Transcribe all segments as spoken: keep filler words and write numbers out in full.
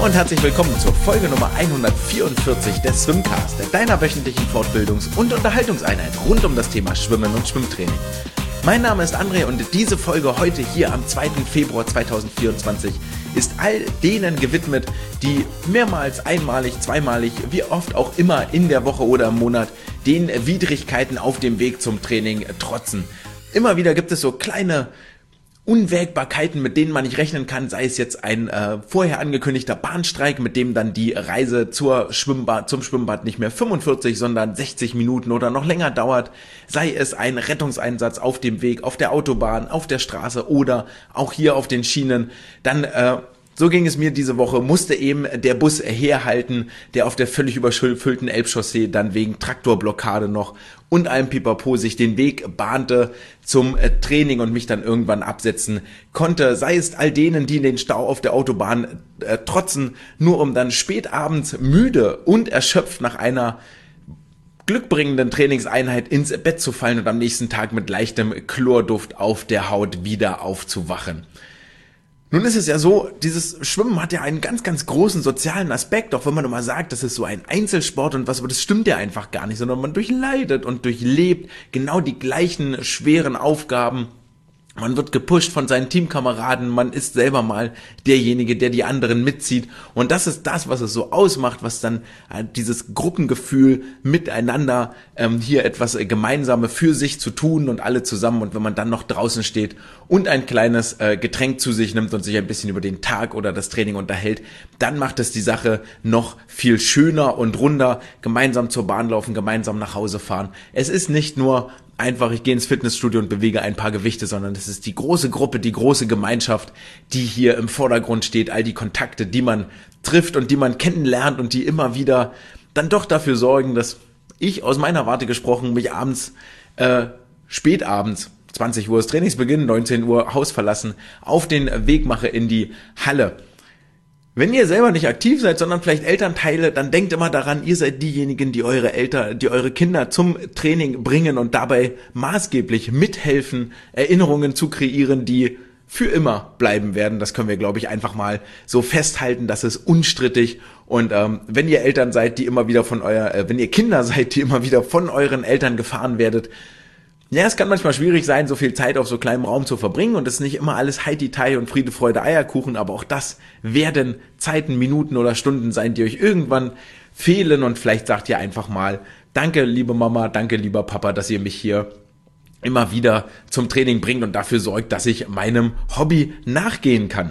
und herzlich willkommen zur Folge Nummer hundertvierundvierzig des Swimcast, deiner wöchentlichen Fortbildungs- und Unterhaltungseinheit rund um das Thema Schwimmen und Schwimmtraining. Mein Name ist André und diese Folge heute hier am zweiten Februar zweitausendvierundzwanzig ist all denen gewidmet, die mehrmals, einmalig, zweimalig, wie oft auch immer in der Woche oder im Monat den Widrigkeiten auf dem Weg zum Training trotzen. Immer wieder gibt es so kleine Unwägbarkeiten, mit denen man nicht rechnen kann, sei es jetzt ein äh, vorher angekündigter Bahnstreik, mit dem dann die Reise zur Schwimmbad, zum Schwimmbad nicht mehr fünfundvierzig, sondern sechzig Minuten oder noch länger dauert, sei es ein Rettungseinsatz auf dem Weg, auf der Autobahn, auf der Straße oder auch hier auf den Schienen, dann äh, so ging es mir diese Woche, musste eben der Bus herhalten, der auf der völlig überfüllten Elbchaussee dann wegen Traktorblockade noch und allem Pipapo sich den Weg bahnte zum äh, Training und mich dann irgendwann absetzen konnte. Sei es all denen, die in den Stau auf der Autobahn äh, trotzen, nur um dann spät abends müde und erschöpft nach einer glückbringenden Trainingseinheit ins Bett zu fallen und am nächsten Tag mit leichtem Chlorduft auf der Haut wieder aufzuwachen. Nun ist es ja so, dieses Schwimmen hat ja einen ganz, ganz großen sozialen Aspekt, auch wenn man immer sagt, das ist so ein Einzelsport und was, aber das stimmt ja einfach gar nicht, sondern man durchleidet und durchlebt genau die gleichen schweren Aufgaben. Man wird gepusht von seinen Teamkameraden, man ist selber mal derjenige, der die anderen mitzieht und das ist das, was es so ausmacht, was dann äh, dieses Gruppengefühl miteinander ähm, hier etwas äh, Gemeinsame für sich zu tun und alle zusammen und wenn man dann noch draußen steht und ein kleines äh, Getränk zu sich nimmt und sich ein bisschen über den Tag oder das Training unterhält, dann macht es die Sache noch viel schöner und runder, gemeinsam zur Bahn laufen, gemeinsam nach Hause fahren. Es ist nicht nur einfach, ich gehe ins Fitnessstudio und bewege ein paar Gewichte, sondern es ist die große Gruppe, die große Gemeinschaft, die hier im Vordergrund steht, all die Kontakte, die man trifft und die man kennenlernt und die immer wieder dann doch dafür sorgen, dass ich aus meiner Warte gesprochen mich abends, äh, spätabends, zwanzig Uhr ist Trainingsbeginn, neunzehn Uhr Haus verlassen, auf den Weg mache in die Halle. Wenn ihr selber nicht aktiv seid, sondern vielleicht Elternteile, dann denkt immer daran, ihr seid diejenigen, die eure Eltern, die eure Kinder zum Training bringen und dabei maßgeblich mithelfen, Erinnerungen zu kreieren, die für immer bleiben werden. Das können wir, glaube ich, einfach mal so festhalten, das ist unstrittig. Und ähm, wenn ihr Eltern seid, die immer wieder von euer, äh, wenn ihr Kinder seid, die immer wieder von euren Eltern gefahren werdet, ja, es kann manchmal schwierig sein, so viel Zeit auf so kleinem Raum zu verbringen und es ist nicht immer alles Heidi-Tai und Friede, Freude, Eierkuchen, aber auch das werden Zeiten, Minuten oder Stunden sein, die euch irgendwann fehlen und vielleicht sagt ihr einfach mal, danke liebe Mama, danke lieber Papa, dass ihr mich hier immer wieder zum Training bringt und dafür sorgt, dass ich meinem Hobby nachgehen kann.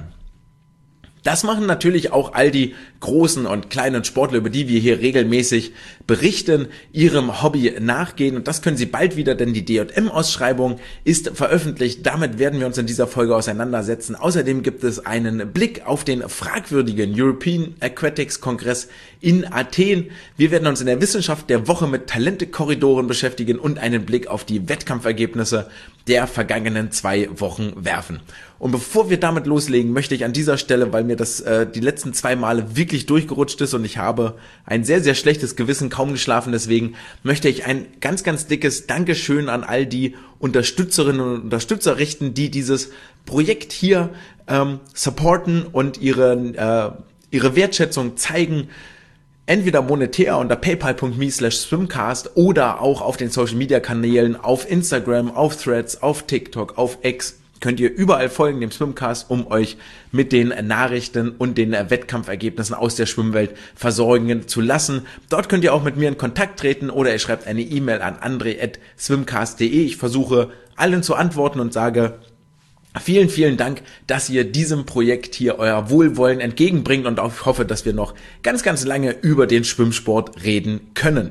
Das machen natürlich auch all die großen und kleinen Sportler, über die wir hier regelmäßig berichten, ihrem Hobby nachgehen. Und das können sie bald wieder, denn die D J M-Ausschreibung ist veröffentlicht. Damit werden wir uns in dieser Folge auseinandersetzen. Außerdem gibt es einen Blick auf den fragwürdigen European Aquatics Kongress in Athen. Wir werden uns in der Wissenschaft der Woche mit Talente-Korridoren beschäftigen und einen Blick auf die Wettkampfergebnisse der vergangenen zwei Wochen werfen. Und bevor wir damit loslegen, möchte ich an dieser Stelle, weil mir das äh, die letzten zwei Male wirklich durchgerutscht ist und ich habe ein sehr, sehr schlechtes Gewissen, kaum geschlafen, deswegen möchte ich ein ganz, ganz dickes Dankeschön an all die Unterstützerinnen und Unterstützer richten, die dieses Projekt hier ähm, supporten und ihre, äh, ihre Wertschätzung zeigen. Entweder monetär unter paypal punkt me slash swimcast oder auch auf den Social Media Kanälen, auf Instagram, auf Threads, auf TikTok, auf X. Könnt ihr überall folgen, dem Swimcast, um euch mit den Nachrichten und den Wettkampfergebnissen aus der Schwimmwelt versorgen zu lassen. Dort könnt ihr auch mit mir in Kontakt treten oder ihr schreibt eine E-Mail an andre at swimcast punkt de. Ich versuche allen zu antworten und sage vielen, vielen Dank, dass ihr diesem Projekt hier euer Wohlwollen entgegenbringt und auch ich hoffe, dass wir noch ganz, ganz lange über den Schwimmsport reden können.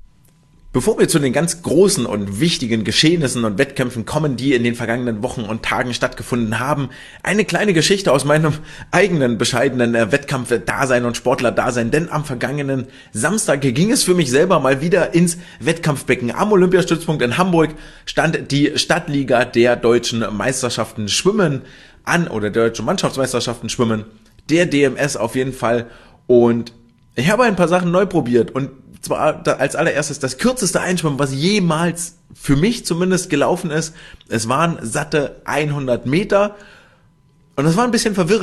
Bevor wir zu den ganz großen und wichtigen Geschehnissen und Wettkämpfen kommen, die in den vergangenen Wochen und Tagen stattgefunden haben, eine kleine Geschichte aus meinem eigenen bescheidenen Wettkampf-Dasein und Sportler-Dasein, denn am vergangenen Samstag ging es für mich selber mal wieder ins Wettkampfbecken. Am Olympiastützpunkt in Hamburg stand die Stadtliga der deutschen Meisterschaften Schwimmen an, oder der deutschen Mannschaftsmeisterschaften Schwimmen, der D M S auf jeden Fall, und ich habe ein paar Sachen neu probiert und zwar als allererstes das kürzeste Einschwimmen, was jemals für mich zumindest gelaufen ist. Es waren satte hundert Meter und das war ein bisschen verwirrend.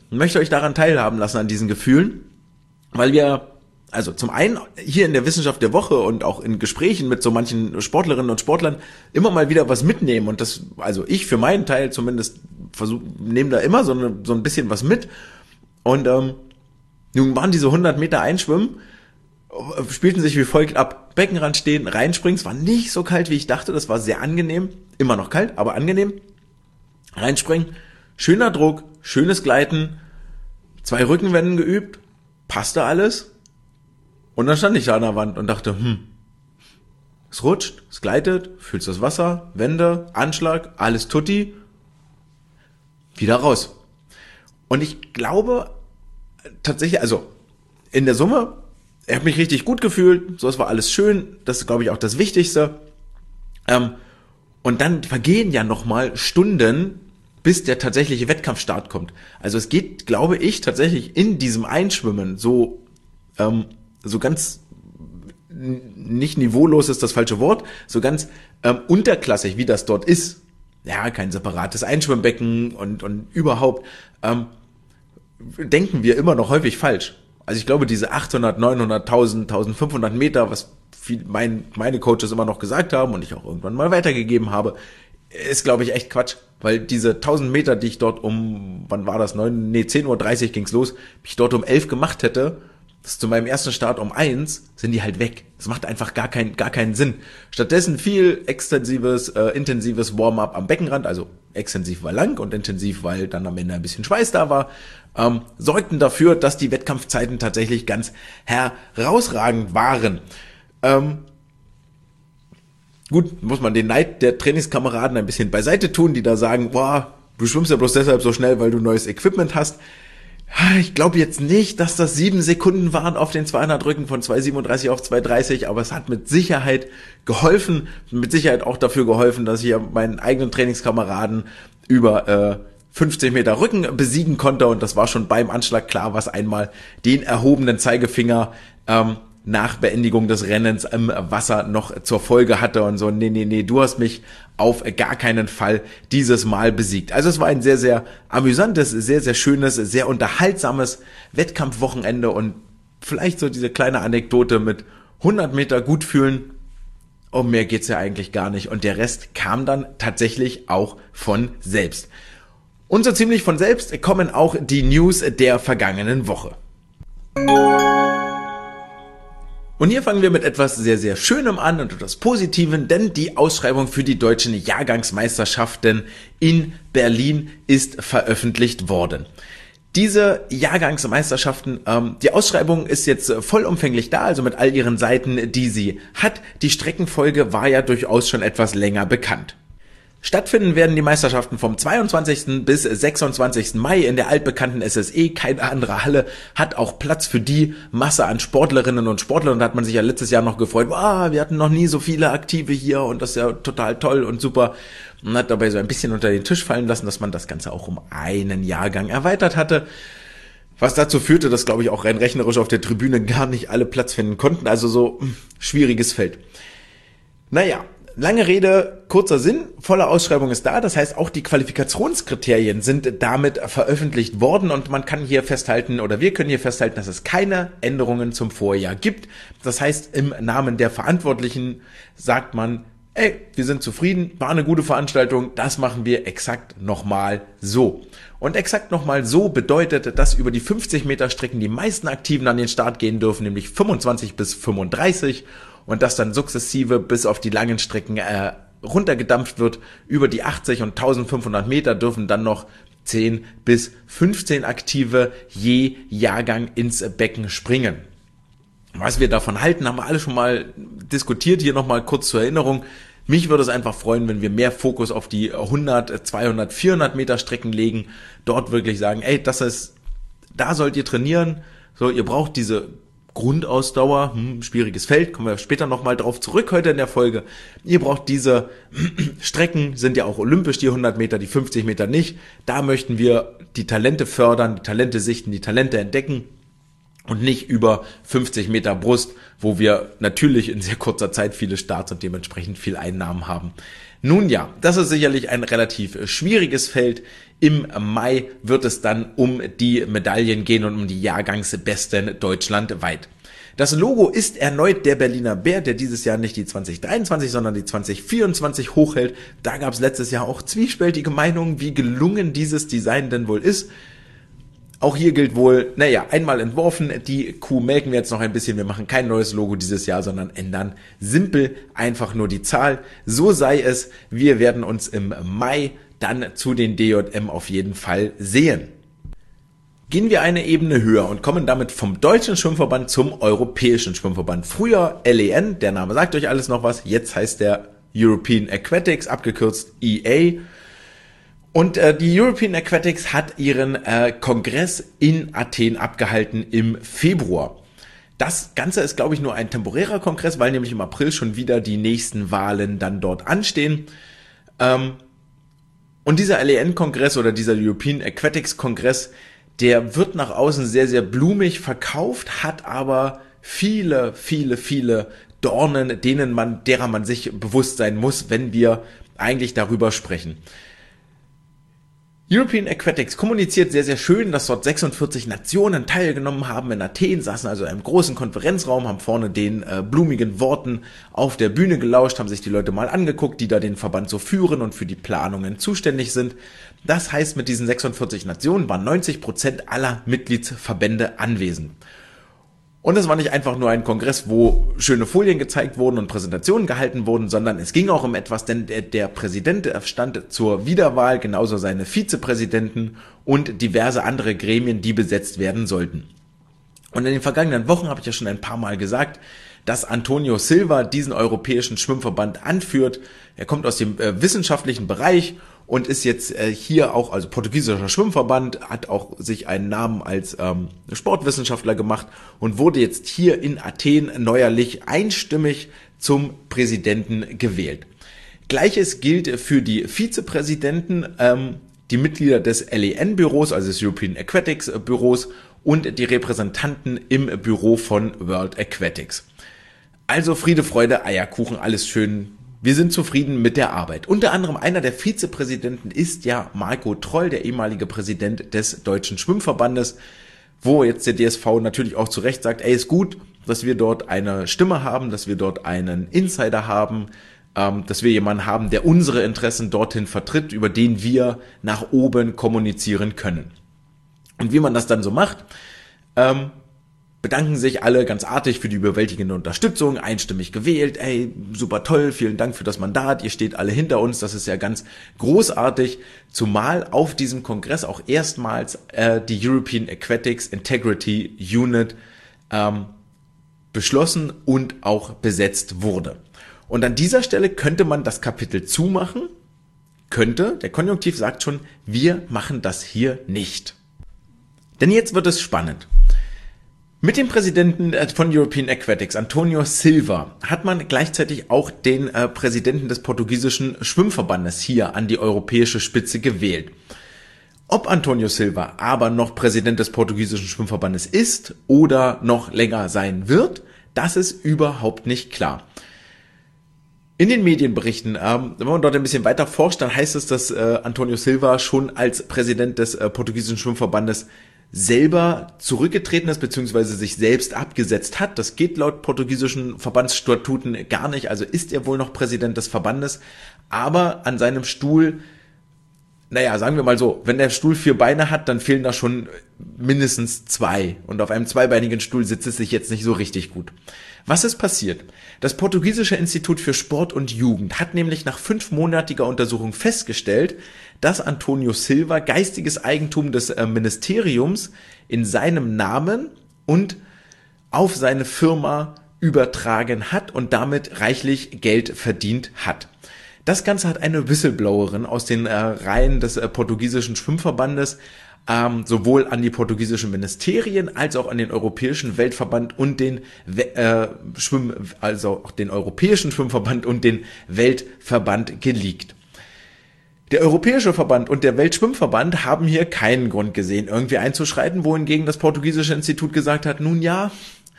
und möchte euch daran teilhaben lassen, an diesen Gefühlen, weil wir, also zum einen hier in der Wissenschaft der Woche und auch in Gesprächen mit so manchen Sportlerinnen und Sportlern immer mal wieder was mitnehmen und das, also ich für meinen Teil zumindest versuche, nehme da immer so, eine, so ein bisschen was mit und ähm, nun waren diese hundert Meter Einschwimmen, spielten sich wie folgt ab. Beckenrand stehen, reinspringen, es war nicht so kalt, wie ich dachte, das war sehr angenehm, immer noch kalt, aber angenehm. Reinspringen, schöner Druck, schönes Gleiten, zwei Rückenwenden geübt, passte alles. Und dann stand ich da an der Wand und dachte, hm, es rutscht, es gleitet, fühlst das Wasser, Wände, Anschlag, alles tutti, wieder raus. Und ich glaube tatsächlich, also in der Summe, ich habe mich richtig gut gefühlt, so, es war alles schön, das ist, glaube ich, auch das Wichtigste. Ähm, und dann vergehen ja nochmal Stunden, bis der tatsächliche Wettkampfstart kommt. Also es geht, glaube ich, tatsächlich in diesem Einschwimmen so, ähm, so ganz, nicht niveaulos ist das falsche Wort, so ganz ähm, unterklassig, wie das dort ist. Ja, kein separates Einschwimmbecken und, und überhaupt, ähm, denken wir immer noch häufig falsch. Also ich glaube, diese achthundert, neunhundert, tausend, eintausendfünfhundert Meter, was viel, mein, meine Coaches immer noch gesagt haben und ich auch irgendwann mal weitergegeben habe, ist, glaube ich, echt Quatsch. Weil diese tausend Meter, die ich dort um, wann war das, neun, nee, zehn Uhr dreißig ging's los, ich dort um elf gemacht hätte, das zu meinem ersten Start um eins, sind die halt weg. Das macht einfach gar keinen, gar keinen Sinn. Stattdessen viel extensives, äh, intensives Warm-up am Beckenrand, also extensiv war lang und intensiv, weil dann am Ende ein bisschen Schweiß da war, ähm, sorgten dafür, dass die Wettkampfzeiten tatsächlich ganz herausragend waren. Ähm, gut, muss man den Neid der Trainingskameraden ein bisschen beiseite tun, die da sagen, boah, du schwimmst ja bloß deshalb so schnell, weil du neues Equipment hast. Ich glaube jetzt nicht, dass das sieben Sekunden waren auf den zweihundert Rücken von zwei siebenunddreißig auf zwei dreißig, aber es hat mit Sicherheit geholfen, mit Sicherheit auch dafür geholfen, dass ich ja meinen eigenen Trainingskameraden über äh, fünfzig Meter Rücken besiegen konnte und das war schon beim Anschlag klar, was einmal den erhobenen Zeigefinger ähm, nach Beendigung des Rennens im Wasser noch zur Folge hatte und so, nee, nee, nee, du hast mich auf gar keinen Fall dieses Mal besiegt. Also es war ein sehr, sehr amüsantes, sehr, sehr schönes, sehr unterhaltsames Wettkampfwochenende und vielleicht so diese kleine Anekdote mit hundert Meter gut fühlen, um mehr geht's ja eigentlich gar nicht und der Rest kam dann tatsächlich auch von selbst. Und so ziemlich von selbst kommen auch die News der vergangenen Woche. Und hier fangen wir mit etwas sehr, sehr Schönem an und etwas Positivem, denn die Ausschreibung für die deutschen Jahrgangsmeisterschaften in Berlin ist veröffentlicht worden. Diese Jahrgangsmeisterschaften, ähm, die Ausschreibung ist jetzt vollumfänglich da, also mit all ihren Seiten, die sie hat. Die Streckenfolge war ja durchaus schon etwas länger bekannt. Stattfinden werden die Meisterschaften vom zweiundzwanzigsten bis sechsundzwanzigsten Mai in der altbekannten S S E. Keine andere Halle hat auch Platz für die Masse an Sportlerinnen und Sportlern. Und da hat man sich ja letztes Jahr noch gefreut, wow, wir hatten noch nie so viele Aktive hier und das ist ja total toll und super. Und hat dabei so ein bisschen unter den Tisch fallen lassen, dass man das Ganze auch um einen Jahrgang erweitert hatte. Was dazu führte, dass, glaube ich, auch rein rechnerisch auf der Tribüne gar nicht alle Platz finden konnten. Also so mh, schwieriges Feld. Naja. Lange Rede, kurzer Sinn, volle Ausschreibung ist da, das heißt auch die Qualifikationskriterien sind damit veröffentlicht worden und man kann hier festhalten oder wir können hier festhalten, dass es keine Änderungen zum Vorjahr gibt. Das heißt, im Namen der Verantwortlichen sagt man, ey, wir sind zufrieden, war eine gute Veranstaltung, das machen wir exakt nochmal so. Und exakt nochmal so bedeutet, dass über die fünfzig Meter Strecken die meisten Aktiven an den Start gehen dürfen, nämlich fünfundzwanzig bis fünfunddreißig. Und das dann sukzessive bis auf die langen Strecken äh, runtergedampft wird. Über die achtzig und eintausendfünfhundert Meter dürfen dann noch zehn bis fünfzehn Aktive je Jahrgang ins Becken springen. Was wir davon halten, haben wir alle schon mal diskutiert. Hier nochmal kurz zur Erinnerung. Mich würde es einfach freuen, wenn wir mehr Fokus auf die hundert, zweihundert, vierhundert Meter Strecken legen. Dort wirklich sagen, ey, das ist, da sollt ihr trainieren. So, ihr braucht diese Grundausdauer, hm, schwieriges Feld, kommen wir später nochmal drauf zurück heute in der Folge. Ihr braucht diese Strecken, sind ja auch olympisch, die hundert Meter, die fünfzig Meter nicht. Da möchten wir die Talente fördern, die Talente sichten, die Talente entdecken. und nicht über fünfzig Meter Brust, wo wir natürlich in sehr kurzer Zeit viele Starts und dementsprechend viel Einnahmen haben. Nun ja, das ist sicherlich ein relativ schwieriges Feld. Im Mai wird es dann um die Medaillen gehen und um die Jahrgangsbesten deutschlandweit. Das Logo ist erneut der Berliner Bär, der dieses Jahr nicht die zwanzig dreiundzwanzig, sondern die zwanzig vierundzwanzig hochhält. Da gab es letztes Jahr auch zwiespältige Meinungen, wie gelungen dieses Design denn wohl ist. Auch hier gilt wohl, naja, einmal entworfen, die Kuh melken wir jetzt noch ein bisschen, wir machen kein neues Logo dieses Jahr, sondern ändern simpel einfach nur die Zahl. So sei es, wir werden uns im Mai dann zu den D J M auf jeden Fall sehen. Gehen wir eine Ebene höher und kommen damit vom Deutschen Schwimmverband zum Europäischen Schwimmverband. Früher L E N, der Name sagt euch alles noch was, jetzt heißt der European Aquatics, abgekürzt E A. Und äh, die European Aquatics hat ihren äh, Kongress in Athen abgehalten im Februar. Das Ganze ist, glaube ich, nur ein temporärer Kongress, weil nämlich im April schon wieder die nächsten Wahlen dann dort anstehen. Ähm, und dieser L E N-Kongress oder dieser European Aquatics-Kongress, der wird nach außen sehr, sehr blumig verkauft, hat aber viele, viele, viele Dornen, denen man, derer man sich bewusst sein muss, wenn wir eigentlich darüber sprechen. European Aquatics kommuniziert sehr, sehr schön, dass dort sechsundvierzig Nationen teilgenommen haben in Athen, saßen also in einem großen Konferenzraum, haben vorne den äh, blumigen Worten auf der Bühne gelauscht, haben sich die Leute mal angeguckt, die da den Verband so führen und für die Planungen zuständig sind. Das heißt, mit diesen sechsundvierzig Nationen waren neunzig Prozent aller Mitgliedsverbände anwesend. Und es war nicht einfach nur ein Kongress, wo schöne Folien gezeigt wurden und Präsentationen gehalten wurden, sondern es ging auch um etwas, denn der, der Präsident stand zur Wiederwahl, genauso seine Vizepräsidenten und diverse andere Gremien, die besetzt werden sollten. Und in den vergangenen Wochen habe ich ja schon ein paar Mal gesagt, dass Antonio Silva diesen Europäischen Schwimmverband anführt. Er kommt aus dem äh, wissenschaftlichen Bereich und ist jetzt äh, hier auch, also portugiesischer Schwimmverband, hat auch sich einen Namen als ähm, Sportwissenschaftler gemacht und wurde jetzt hier in Athen neuerlich einstimmig zum Präsidenten gewählt. Gleiches gilt für die Vizepräsidenten, ähm, die Mitglieder des L E N-Büros, also des European Aquatics Büros und die Repräsentanten im Büro von World Aquatics. Also Friede, Freude, Eierkuchen, alles schön. Wir sind zufrieden mit der Arbeit. Unter anderem einer der Vizepräsidenten ist ja Marco Troll, der ehemalige Präsident des Deutschen Schwimmverbandes, wo jetzt der D S V natürlich auch zu Recht sagt, ey, ist gut, dass wir dort eine Stimme haben, dass wir dort einen Insider haben, ähm, dass wir jemanden haben, der unsere Interessen dorthin vertritt, über den wir nach oben kommunizieren können. Und wie man das dann so macht, ähm, bedanken sich alle ganz artig für die überwältigende Unterstützung, einstimmig gewählt, ey, super toll, vielen Dank für das Mandat, ihr steht alle hinter uns, das ist ja ganz großartig, zumal auf diesem Kongress auch erstmals äh, die European Aquatics Integrity Unit ähm, beschlossen und auch besetzt wurde. Und an dieser Stelle könnte man das Kapitel zumachen, könnte, der Konjunktiv sagt schon, wir machen das hier nicht. Denn jetzt wird es spannend. Mit dem Präsidenten von European Aquatics, Antonio Silva, hat man gleichzeitig auch den äh, Präsidenten des portugiesischen Schwimmverbandes hier an die europäische Spitze gewählt. Ob Antonio Silva aber noch Präsident des portugiesischen Schwimmverbandes ist oder noch länger sein wird, das ist überhaupt nicht klar. In den Medienberichten, ähm, wenn man dort ein bisschen weiter forscht, dann heißt es, dass äh, Antonio Silva schon als Präsident des äh, portugiesischen Schwimmverbandes selber zurückgetreten ist, beziehungsweise sich selbst abgesetzt hat. Das geht laut portugiesischen Verbandsstatuten gar nicht, also ist er wohl noch Präsident des Verbandes, aber an seinem Stuhl, naja, sagen wir mal so, wenn der Stuhl vier Beine hat, dann fehlen da schon mindestens zwei und auf einem zweibeinigen Stuhl sitzt es sich jetzt nicht so richtig gut. Was ist passiert? Das portugiesische Institut für Sport und Jugend hat nämlich nach fünfmonatiger Untersuchung festgestellt, dass Antonio Silva geistiges Eigentum des äh, Ministeriums in seinem Namen und auf seine Firma übertragen hat und damit reichlich Geld verdient hat. Das Ganze hat eine Whistleblowerin aus den äh, Reihen des äh, portugiesischen Schwimmverbandes ähm, sowohl an die portugiesischen Ministerien als auch an den Europäischen Weltverband und den äh, Schwimm, also auch den Europäischen Schwimmverband und den Weltverband geleakt. Der Europäische Verband und der Weltschwimmverband haben hier keinen Grund gesehen, irgendwie einzuschreiten, wohingegen das portugiesische Institut gesagt hat, nun ja,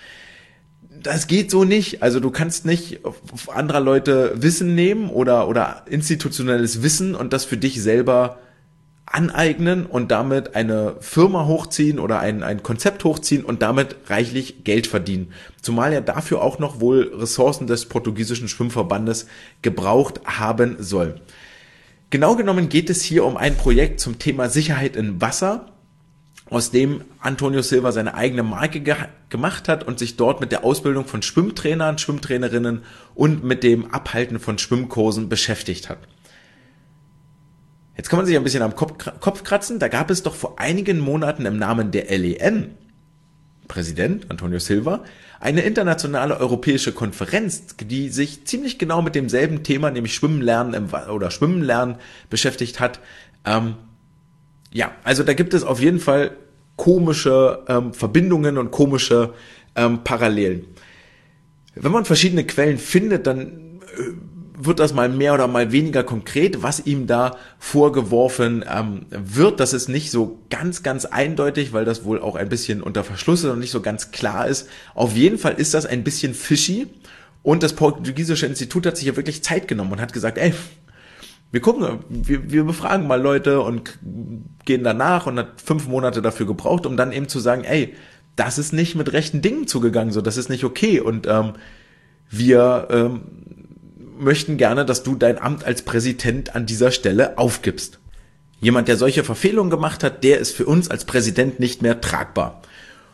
das geht so nicht. Also du kannst nicht auf anderer Leute Wissen nehmen oder, oder institutionelles Wissen und das für dich selber aneignen und damit eine Firma hochziehen oder ein, ein Konzept hochziehen und damit reichlich Geld verdienen. Zumal er dafür auch noch wohl Ressourcen des portugiesischen Schwimmverbandes gebraucht haben soll. Genau genommen geht es hier um ein Projekt zum Thema Sicherheit im Wasser, aus dem Antonio Silva seine eigene Marke ge- gemacht hat und sich dort mit der Ausbildung von Schwimmtrainern, Schwimmtrainerinnen und mit dem Abhalten von Schwimmkursen beschäftigt hat. Jetzt kann man sich ein bisschen am Kopf, Kopf kratzen, da gab es doch vor einigen Monaten im Namen der L E N, Präsident Antonio Silva, eine internationale europäische Konferenz, die sich ziemlich genau mit demselben Thema, nämlich Schwimmen lernen im, oder Schwimmen lernen beschäftigt hat. Ähm, ja, also da gibt es auf jeden Fall komische ähm, Verbindungen und komische ähm, Parallelen. Wenn man verschiedene Quellen findet, dann äh, wird das mal mehr oder mal weniger konkret, was ihm da vorgeworfen ähm, wird. Das ist nicht so ganz, ganz eindeutig, weil das wohl auch ein bisschen unter Verschluss ist und nicht so ganz klar ist. Auf jeden Fall ist das ein bisschen fishy und das portugiesische Institut hat sich ja wirklich Zeit genommen und hat gesagt, ey, wir gucken, wir, wir befragen mal Leute und gehen danach und hat fünf Monate dafür gebraucht, um dann eben zu sagen, ey, das ist nicht mit rechten Dingen zugegangen, so, das ist nicht okay und ähm, wir ähm, möchten gerne, dass du dein Amt als Präsident an dieser Stelle aufgibst. Jemand, der solche Verfehlungen gemacht hat, der ist für uns als Präsident nicht mehr tragbar.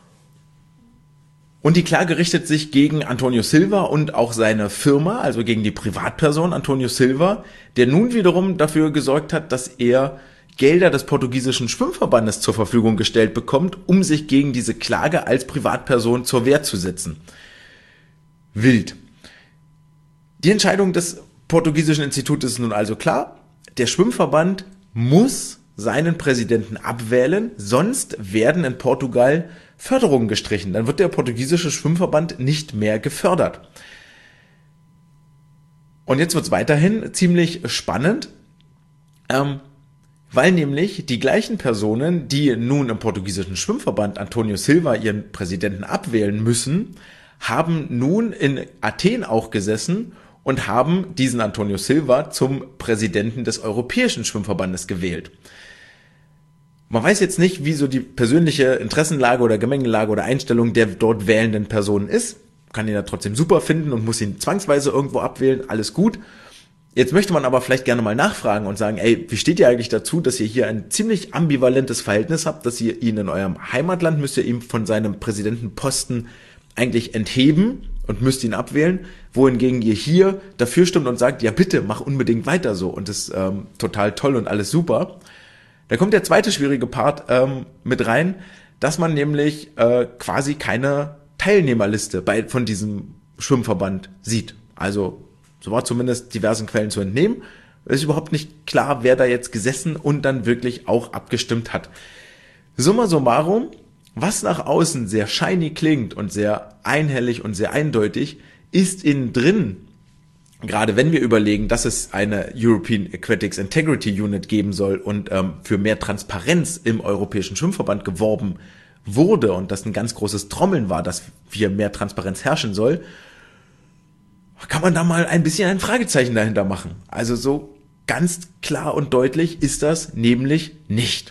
Und die Klage richtet sich gegen Antonio Silva und auch seine Firma, also gegen die Privatperson Antonio Silva, der nun wiederum dafür gesorgt hat, dass er Gelder des portugiesischen Schwimmverbandes zur Verfügung gestellt bekommt, um sich gegen diese Klage als Privatperson zur Wehr zu setzen. Wild. Die Entscheidung des portugiesischen Instituts ist nun also klar. Der Schwimmverband muss seinen Präsidenten abwählen, sonst werden in Portugal Förderungen gestrichen. Dann wird der portugiesische Schwimmverband nicht mehr gefördert. Und jetzt wird es weiterhin ziemlich spannend, ähm, weil nämlich die gleichen Personen, die nun im portugiesischen Schwimmverband Antonio Silva ihren Präsidenten abwählen müssen, haben nun in Athen auch gesessen und haben diesen Antonio Silva zum Präsidenten des Europäischen Schwimmverbandes gewählt. Man weiß jetzt nicht, wie so die persönliche Interessenlage oder Gemengelage oder Einstellung der dort wählenden Personen ist. Kann ihn ja trotzdem super finden und muss ihn zwangsweise irgendwo abwählen, alles gut. Jetzt möchte man aber vielleicht gerne mal nachfragen und sagen, ey, wie steht ihr eigentlich dazu, dass ihr hier ein ziemlich ambivalentes Verhältnis habt, dass ihr ihn in eurem Heimatland, müsst ihr ihm von seinem Präsidentenposten eigentlich entheben und müsst ihn abwählen, wohingegen ihr hier dafür stimmt und sagt, ja bitte, mach unbedingt weiter so und das ist ähm, total toll und alles super. Da kommt der zweite schwierige Part ähm, mit rein, dass man nämlich äh, quasi keine Teilnehmerliste bei von diesem Schwimmverband sieht. Also so war zumindest diversen Quellen zu entnehmen. Es ist überhaupt nicht klar, wer da jetzt gesessen und dann wirklich auch abgestimmt hat. Summa summarum, was nach außen sehr shiny klingt und sehr einhellig und sehr eindeutig, ist innen drin, gerade wenn wir überlegen, dass es eine European Aquatics Integrity Unit geben soll und ähm, für mehr Transparenz im Europäischen Schwimmverband geworben wurde und das ein ganz großes Trommeln war, dass hier mehr Transparenz herrschen soll, kann man da mal ein bisschen ein Fragezeichen dahinter machen. Also so ganz klar und deutlich ist das nämlich nicht.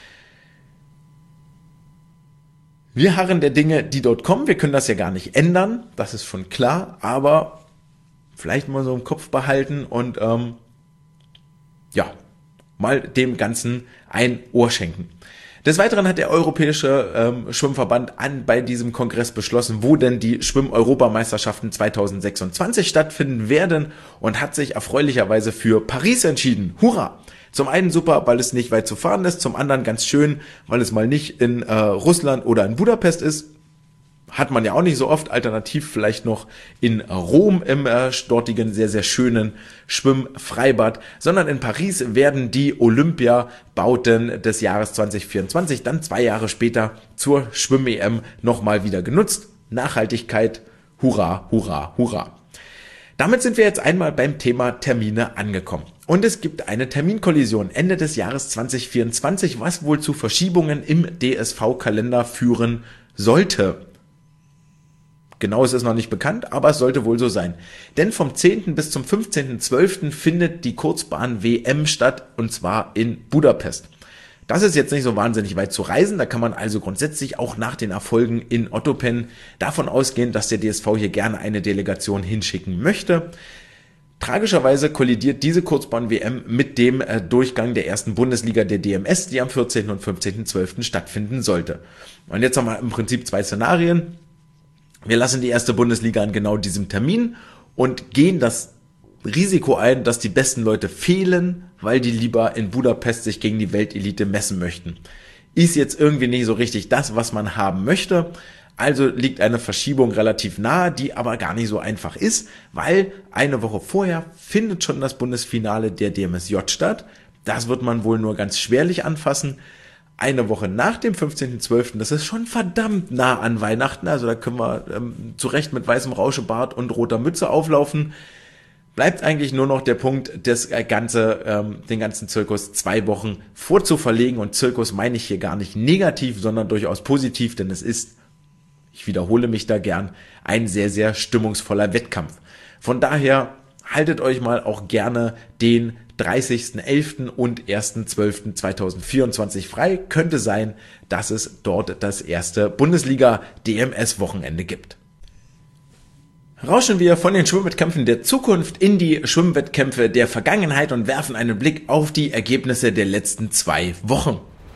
Wir harren der Dinge, die dort kommen. Wir können das ja gar nicht ändern, das ist schon klar, aber vielleicht mal so im Kopf behalten und ähm, ja, mal dem Ganzen ein Ohr schenken. Des Weiteren hat der Europäische ähm, Schwimmverband an bei diesem Kongress beschlossen, wo denn die Schwimm-Europameisterschaften zweitausendsechsundzwanzig stattfinden werden und hat sich erfreulicherweise für Paris entschieden. Hurra! Zum einen super, weil es nicht weit zu fahren ist, zum anderen ganz schön, weil es mal nicht in äh, Russland oder in Budapest ist. Hat man ja auch nicht so oft, alternativ vielleicht noch in Rom im äh, dortigen sehr, sehr schönen Schwimmfreibad, sondern in Paris werden die Olympiabauten des Jahres zwanzig vierundzwanzig dann zwei Jahre später zur Schwimm-E M nochmal wieder genutzt. Nachhaltigkeit, hurra, hurra, hurra. Damit sind wir jetzt einmal beim Thema Termine angekommen. Und es gibt eine Terminkollision Ende des Jahres zwanzig vierundzwanzig, was wohl zu Verschiebungen im D S V-Kalender führen sollte. Genau ist es noch nicht bekannt, aber es sollte wohl so sein. Denn vom zehnten bis zum fünfzehnten zwölften findet die Kurzbahn-W M statt, und zwar in Budapest. Das ist jetzt nicht so wahnsinnig weit zu reisen, da kann man also grundsätzlich auch nach den Erfolgen in Ottopen davon ausgehen, dass der D S V hier gerne eine Delegation hinschicken möchte. Tragischerweise kollidiert diese Kurzbahn-W M mit dem äh, Durchgang der ersten Bundesliga der D M S, die am vierzehnten und fünfzehnten zwölften stattfinden sollte. Und jetzt haben wir im Prinzip zwei Szenarien. Wir lassen die erste Bundesliga an genau diesem Termin und gehen das Risiko ein, dass die besten Leute fehlen, weil die lieber in Budapest sich gegen die Weltelite messen möchten. Ist jetzt irgendwie nicht so richtig das, was man haben möchte. Also liegt eine Verschiebung relativ nahe, die aber gar nicht so einfach ist, weil eine Woche vorher findet schon das Bundesfinale der D M S J statt. Das wird man wohl nur ganz schwerlich anfassen. Eine Woche nach dem fünfzehnten zwölften, das ist schon verdammt nah an Weihnachten, also da können wir ähm, zu Recht mit weißem Rauschebart und roter Mütze auflaufen. Bleibt eigentlich nur noch der Punkt, das ganze, ähm, den ganzen Zirkus zwei Wochen vorzuverlegen, und Zirkus meine ich hier gar nicht negativ, sondern durchaus positiv, denn es ist, ich wiederhole mich da gern, ein sehr, sehr stimmungsvoller Wettkampf. Von daher haltet euch mal auch gerne den dreißigsten elften und ersten zwölften zweitausendvierundzwanzig frei. Könnte sein, dass es dort das erste Bundesliga-D M S-Wochenende gibt. Rauschen wir von den Schwimmwettkämpfen der Zukunft in die Schwimmwettkämpfe der Vergangenheit und werfen einen Blick auf die Ergebnisse der letzten zwei Wochen.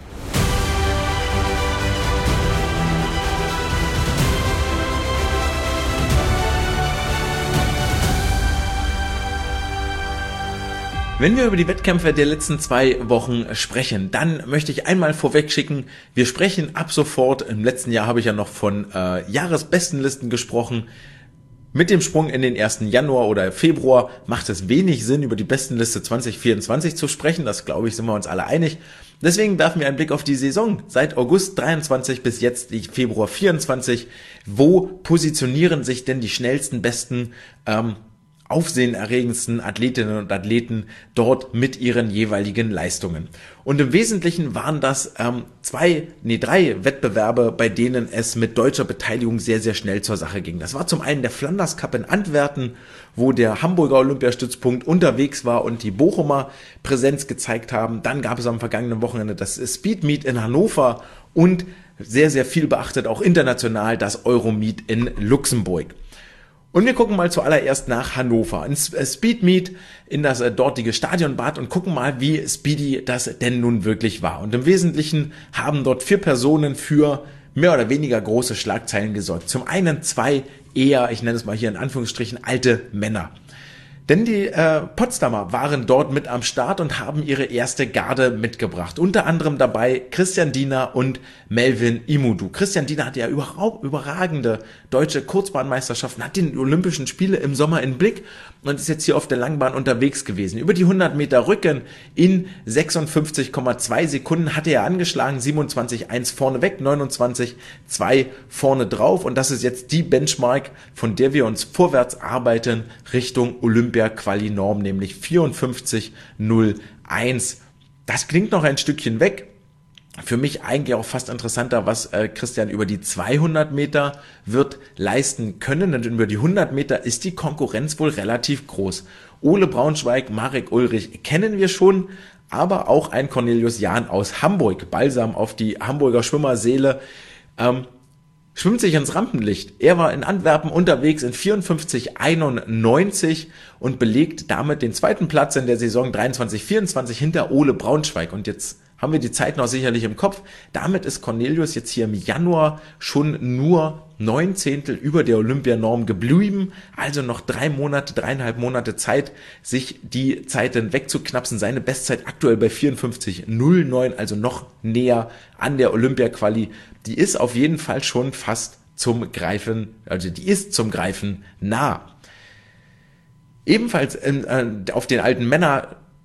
Wenn wir über die Wettkämpfe der letzten zwei Wochen sprechen, dann möchte ich einmal vorweg schicken, wir sprechen ab sofort, im letzten Jahr habe ich ja noch von äh, Jahresbestenlisten gesprochen. Mit dem Sprung in den ersten Januar oder Februar macht es wenig Sinn, über die Bestenliste zwanzig vierundzwanzig zu sprechen. Das, glaube ich, sind wir uns alle einig. Deswegen werfen wir einen Blick auf die Saison. Seit August dreiundzwanzig bis jetzt die Februar vierundzwanzig. Wo positionieren sich denn die schnellsten, besten, ähm, aufsehenerregendsten Athletinnen und Athleten dort mit ihren jeweiligen Leistungen? Und im Wesentlichen waren das ähm, zwei, nee drei Wettbewerbe, bei denen es mit deutscher Beteiligung sehr, sehr schnell zur Sache ging. Das war zum einen der Flanders Cup in Antwerpen, wo der Hamburger Olympiastützpunkt unterwegs war und die Bochumer Präsenz gezeigt haben. Dann gab es am vergangenen Wochenende das Speed Meet in Hannover und sehr, sehr viel beachtet auch international das Euromeet in Luxemburg. Und wir gucken mal zuallererst nach Hannover, ins Speed Meet, in das äh, dortige Stadionbad und gucken mal, wie speedy das denn nun wirklich war. Und im Wesentlichen haben dort vier Personen für mehr oder weniger große Schlagzeilen gesorgt. Zum einen zwei eher, ich nenne es mal hier in Anführungsstrichen, alte Männer. Denn die äh, Potsdamer waren dort mit am Start und haben ihre erste Garde mitgebracht. Unter anderem dabei Christian Diener und Melvin Imudu. Christian Diener hat ja überhaupt überragende deutsche Kurzbahnmeisterschaften, hat die Olympischen Spiele im Sommer in Blick und ist jetzt hier auf der Langbahn unterwegs gewesen. Über die hundert Meter Rücken in sechsundfünfzig Komma zwei Sekunden hatte er angeschlagen, siebenundzwanzig Komma eins vorne weg, neunundzwanzig Komma zwei vorne drauf. Und das ist jetzt die Benchmark, von der wir uns vorwärts arbeiten Richtung Olympia-Quali-Norm, nämlich vierundfünfzig Komma null eins. Das klingt noch ein Stückchen weg. Für mich eigentlich auch fast interessanter, was äh, Christian über die zweihundert Meter wird leisten können. Denn über die hundert Meter ist die Konkurrenz wohl relativ groß. Ole Braunschweig, Marek Ulrich kennen wir schon, aber auch ein Cornelius Jahn aus Hamburg, Balsam auf die Hamburger Schwimmerseele, ähm, schwimmt sich ins Rampenlicht. Er war in Antwerpen unterwegs in vierundfünfzig Komma einundneunzig und belegt damit den zweiten Platz in der Saison dreiundzwanzig vierundzwanzig hinter Ole Braunschweig. Und jetzt haben wir die Zeit noch sicherlich im Kopf. Damit ist Cornelius jetzt hier im Januar schon nur neun Zehntel über der Olympianorm geblieben. Also noch drei Monate, dreieinhalb Monate Zeit, sich die Zeiten wegzuknapsen. Seine Bestzeit aktuell bei vierundfünfzig Komma null neun, also noch näher an der Olympia-Quali. Die ist auf jeden Fall schon fast zum Greifen, also die ist zum Greifen nah. Ebenfalls äh, auf den alten Männer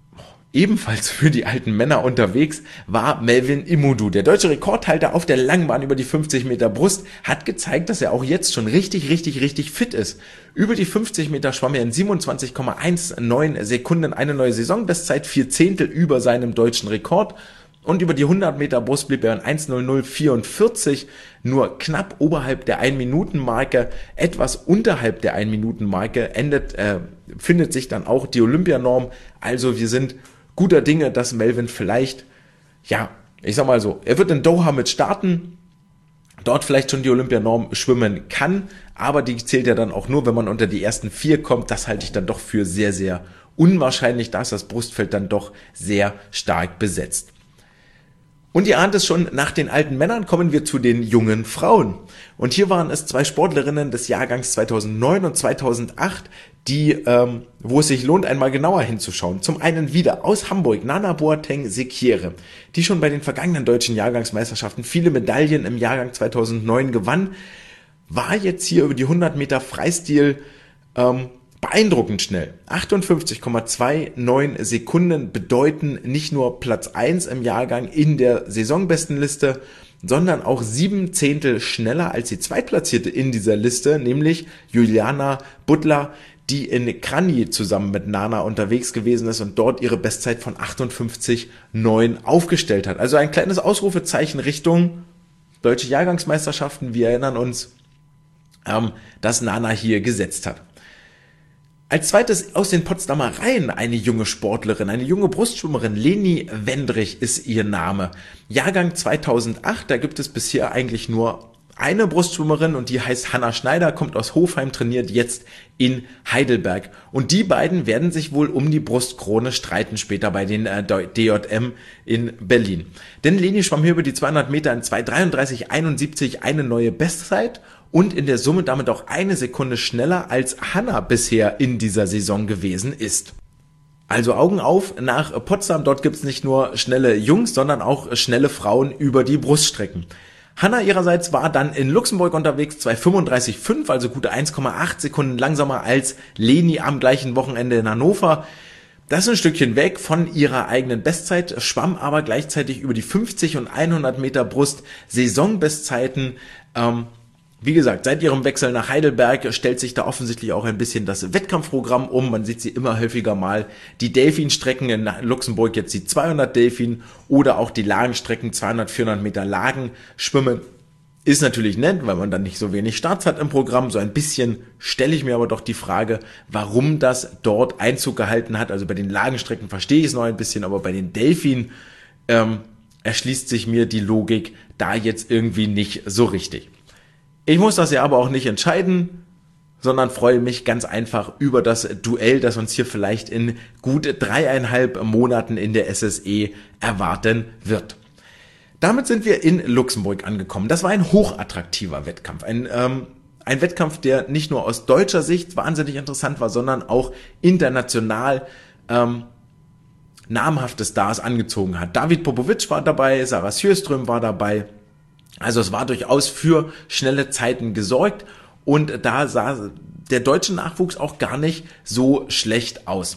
Ebenfalls für die alten Männer unterwegs war Melvin Imudu. Der deutsche Rekordhalter auf der Langbahn über die fünfzig Meter Brust hat gezeigt, dass er auch jetzt schon richtig, richtig, richtig fit ist. Über die fünfzig Meter schwamm er in siebenundzwanzig Komma neunzehn Sekunden, eine neue Saisonbestzeit, vier Zehntel über seinem deutschen Rekord. Und über die hundert Meter Brust blieb er in eins null null vierundvierzig, nur knapp oberhalb der ein-Minuten-Marke, etwas unterhalb der ein-Minuten-Marke endet, äh, findet sich dann auch die Olympianorm. Also wir sind guter Dinge, dass Melvin vielleicht, ja, ich sag mal so, er wird in Doha mit starten, dort vielleicht schon die Olympianorm schwimmen kann, aber die zählt ja dann auch nur, wenn man unter die ersten vier kommt. Das halte ich dann doch für sehr, sehr unwahrscheinlich. Da ist das Brustfeld dann doch sehr stark besetzt. Und ihr ahnt es schon, nach den alten Männern kommen wir zu den jungen Frauen. Und hier waren es zwei Sportlerinnen des Jahrgangs zweitausendneun und zweitausendacht, die, ähm, wo es sich lohnt, einmal genauer hinzuschauen. Zum einen wieder aus Hamburg, Nana Boateng Sekiere, die schon bei den vergangenen deutschen Jahrgangsmeisterschaften viele Medaillen im Jahrgang zweitausendneun gewann, war jetzt hier über die hundert Meter Freistil ähm, beeindruckend schnell. achtundfünfzig Komma neunundzwanzig Sekunden bedeuten nicht nur Platz eins im Jahrgang in der Saisonbestenliste, sondern auch sieben Zehntel schneller als die Zweitplatzierte in dieser Liste, nämlich Juliana Butler, die in Kranji zusammen mit Nana unterwegs gewesen ist und dort ihre Bestzeit von achtundfünfzig Komma neun aufgestellt hat. Also ein kleines Ausrufezeichen Richtung Deutsche Jahrgangsmeisterschaften. Wir erinnern uns, ähm, dass Nana hier gesetzt hat. Als zweites aus den Potsdamer Reihen eine junge Sportlerin, eine junge Brustschwimmerin, Leni Wendrich ist ihr Name. Jahrgang zweitausendacht, da gibt es bisher eigentlich nur eine Brustschwimmerin und die heißt Hanna Schneider, kommt aus Hofheim, trainiert jetzt in Heidelberg. Und die beiden werden sich wohl um die Brustkrone streiten später bei den äh, D J M in Berlin. Denn Leni schwamm hier über die zweihundert Meter in zwei dreiunddreißig einundsiebzig eine neue Bestzeit und in der Summe damit auch eine Sekunde schneller als Hanna bisher in dieser Saison gewesen ist. Also Augen auf nach Potsdam, dort gibt es nicht nur schnelle Jungs, sondern auch schnelle Frauen über die Bruststrecken. Hanna ihrerseits war dann in Luxemburg unterwegs, zwei fünfunddreißig Komma fünf, also gute eins Komma acht Sekunden langsamer als Leni am gleichen Wochenende in Hannover. Das ist ein Stückchen weg von ihrer eigenen Bestzeit, schwamm aber gleichzeitig über die fünfzig und hundert Meter Brust Saisonbestzeiten. Ähm, Wie gesagt, seit ihrem Wechsel nach Heidelberg stellt sich da offensichtlich auch ein bisschen das Wettkampfprogramm um. Man sieht sie immer häufiger mal die Delfin-Strecken in Luxemburg, jetzt die zweihundert Delfin oder auch die Lagenstrecken, zweihundert, vierhundert Meter Lagen schwimmen. Ist natürlich nett, weil man dann nicht so wenig Starts hat im Programm. So ein bisschen stelle ich mir aber doch die Frage, warum das dort Einzug gehalten hat. Also bei den Lagenstrecken verstehe ich es noch ein bisschen, aber bei den Delfin ähm, erschließt sich mir die Logik da jetzt irgendwie nicht so richtig. Ich muss das ja aber auch nicht entscheiden, sondern freue mich ganz einfach über das Duell, das uns hier vielleicht in gut dreieinhalb Monaten in der S S E erwarten wird. Damit sind wir in Luxemburg angekommen. Das war ein hochattraktiver Wettkampf. Ein, ähm, ein Wettkampf, der nicht nur aus deutscher Sicht wahnsinnig interessant war, sondern auch international ähm, namhafte Stars angezogen hat. David Popovic war dabei, Sarah Sjöström war dabei. Also es war durchaus für schnelle Zeiten gesorgt und da sah der deutsche Nachwuchs auch gar nicht so schlecht aus.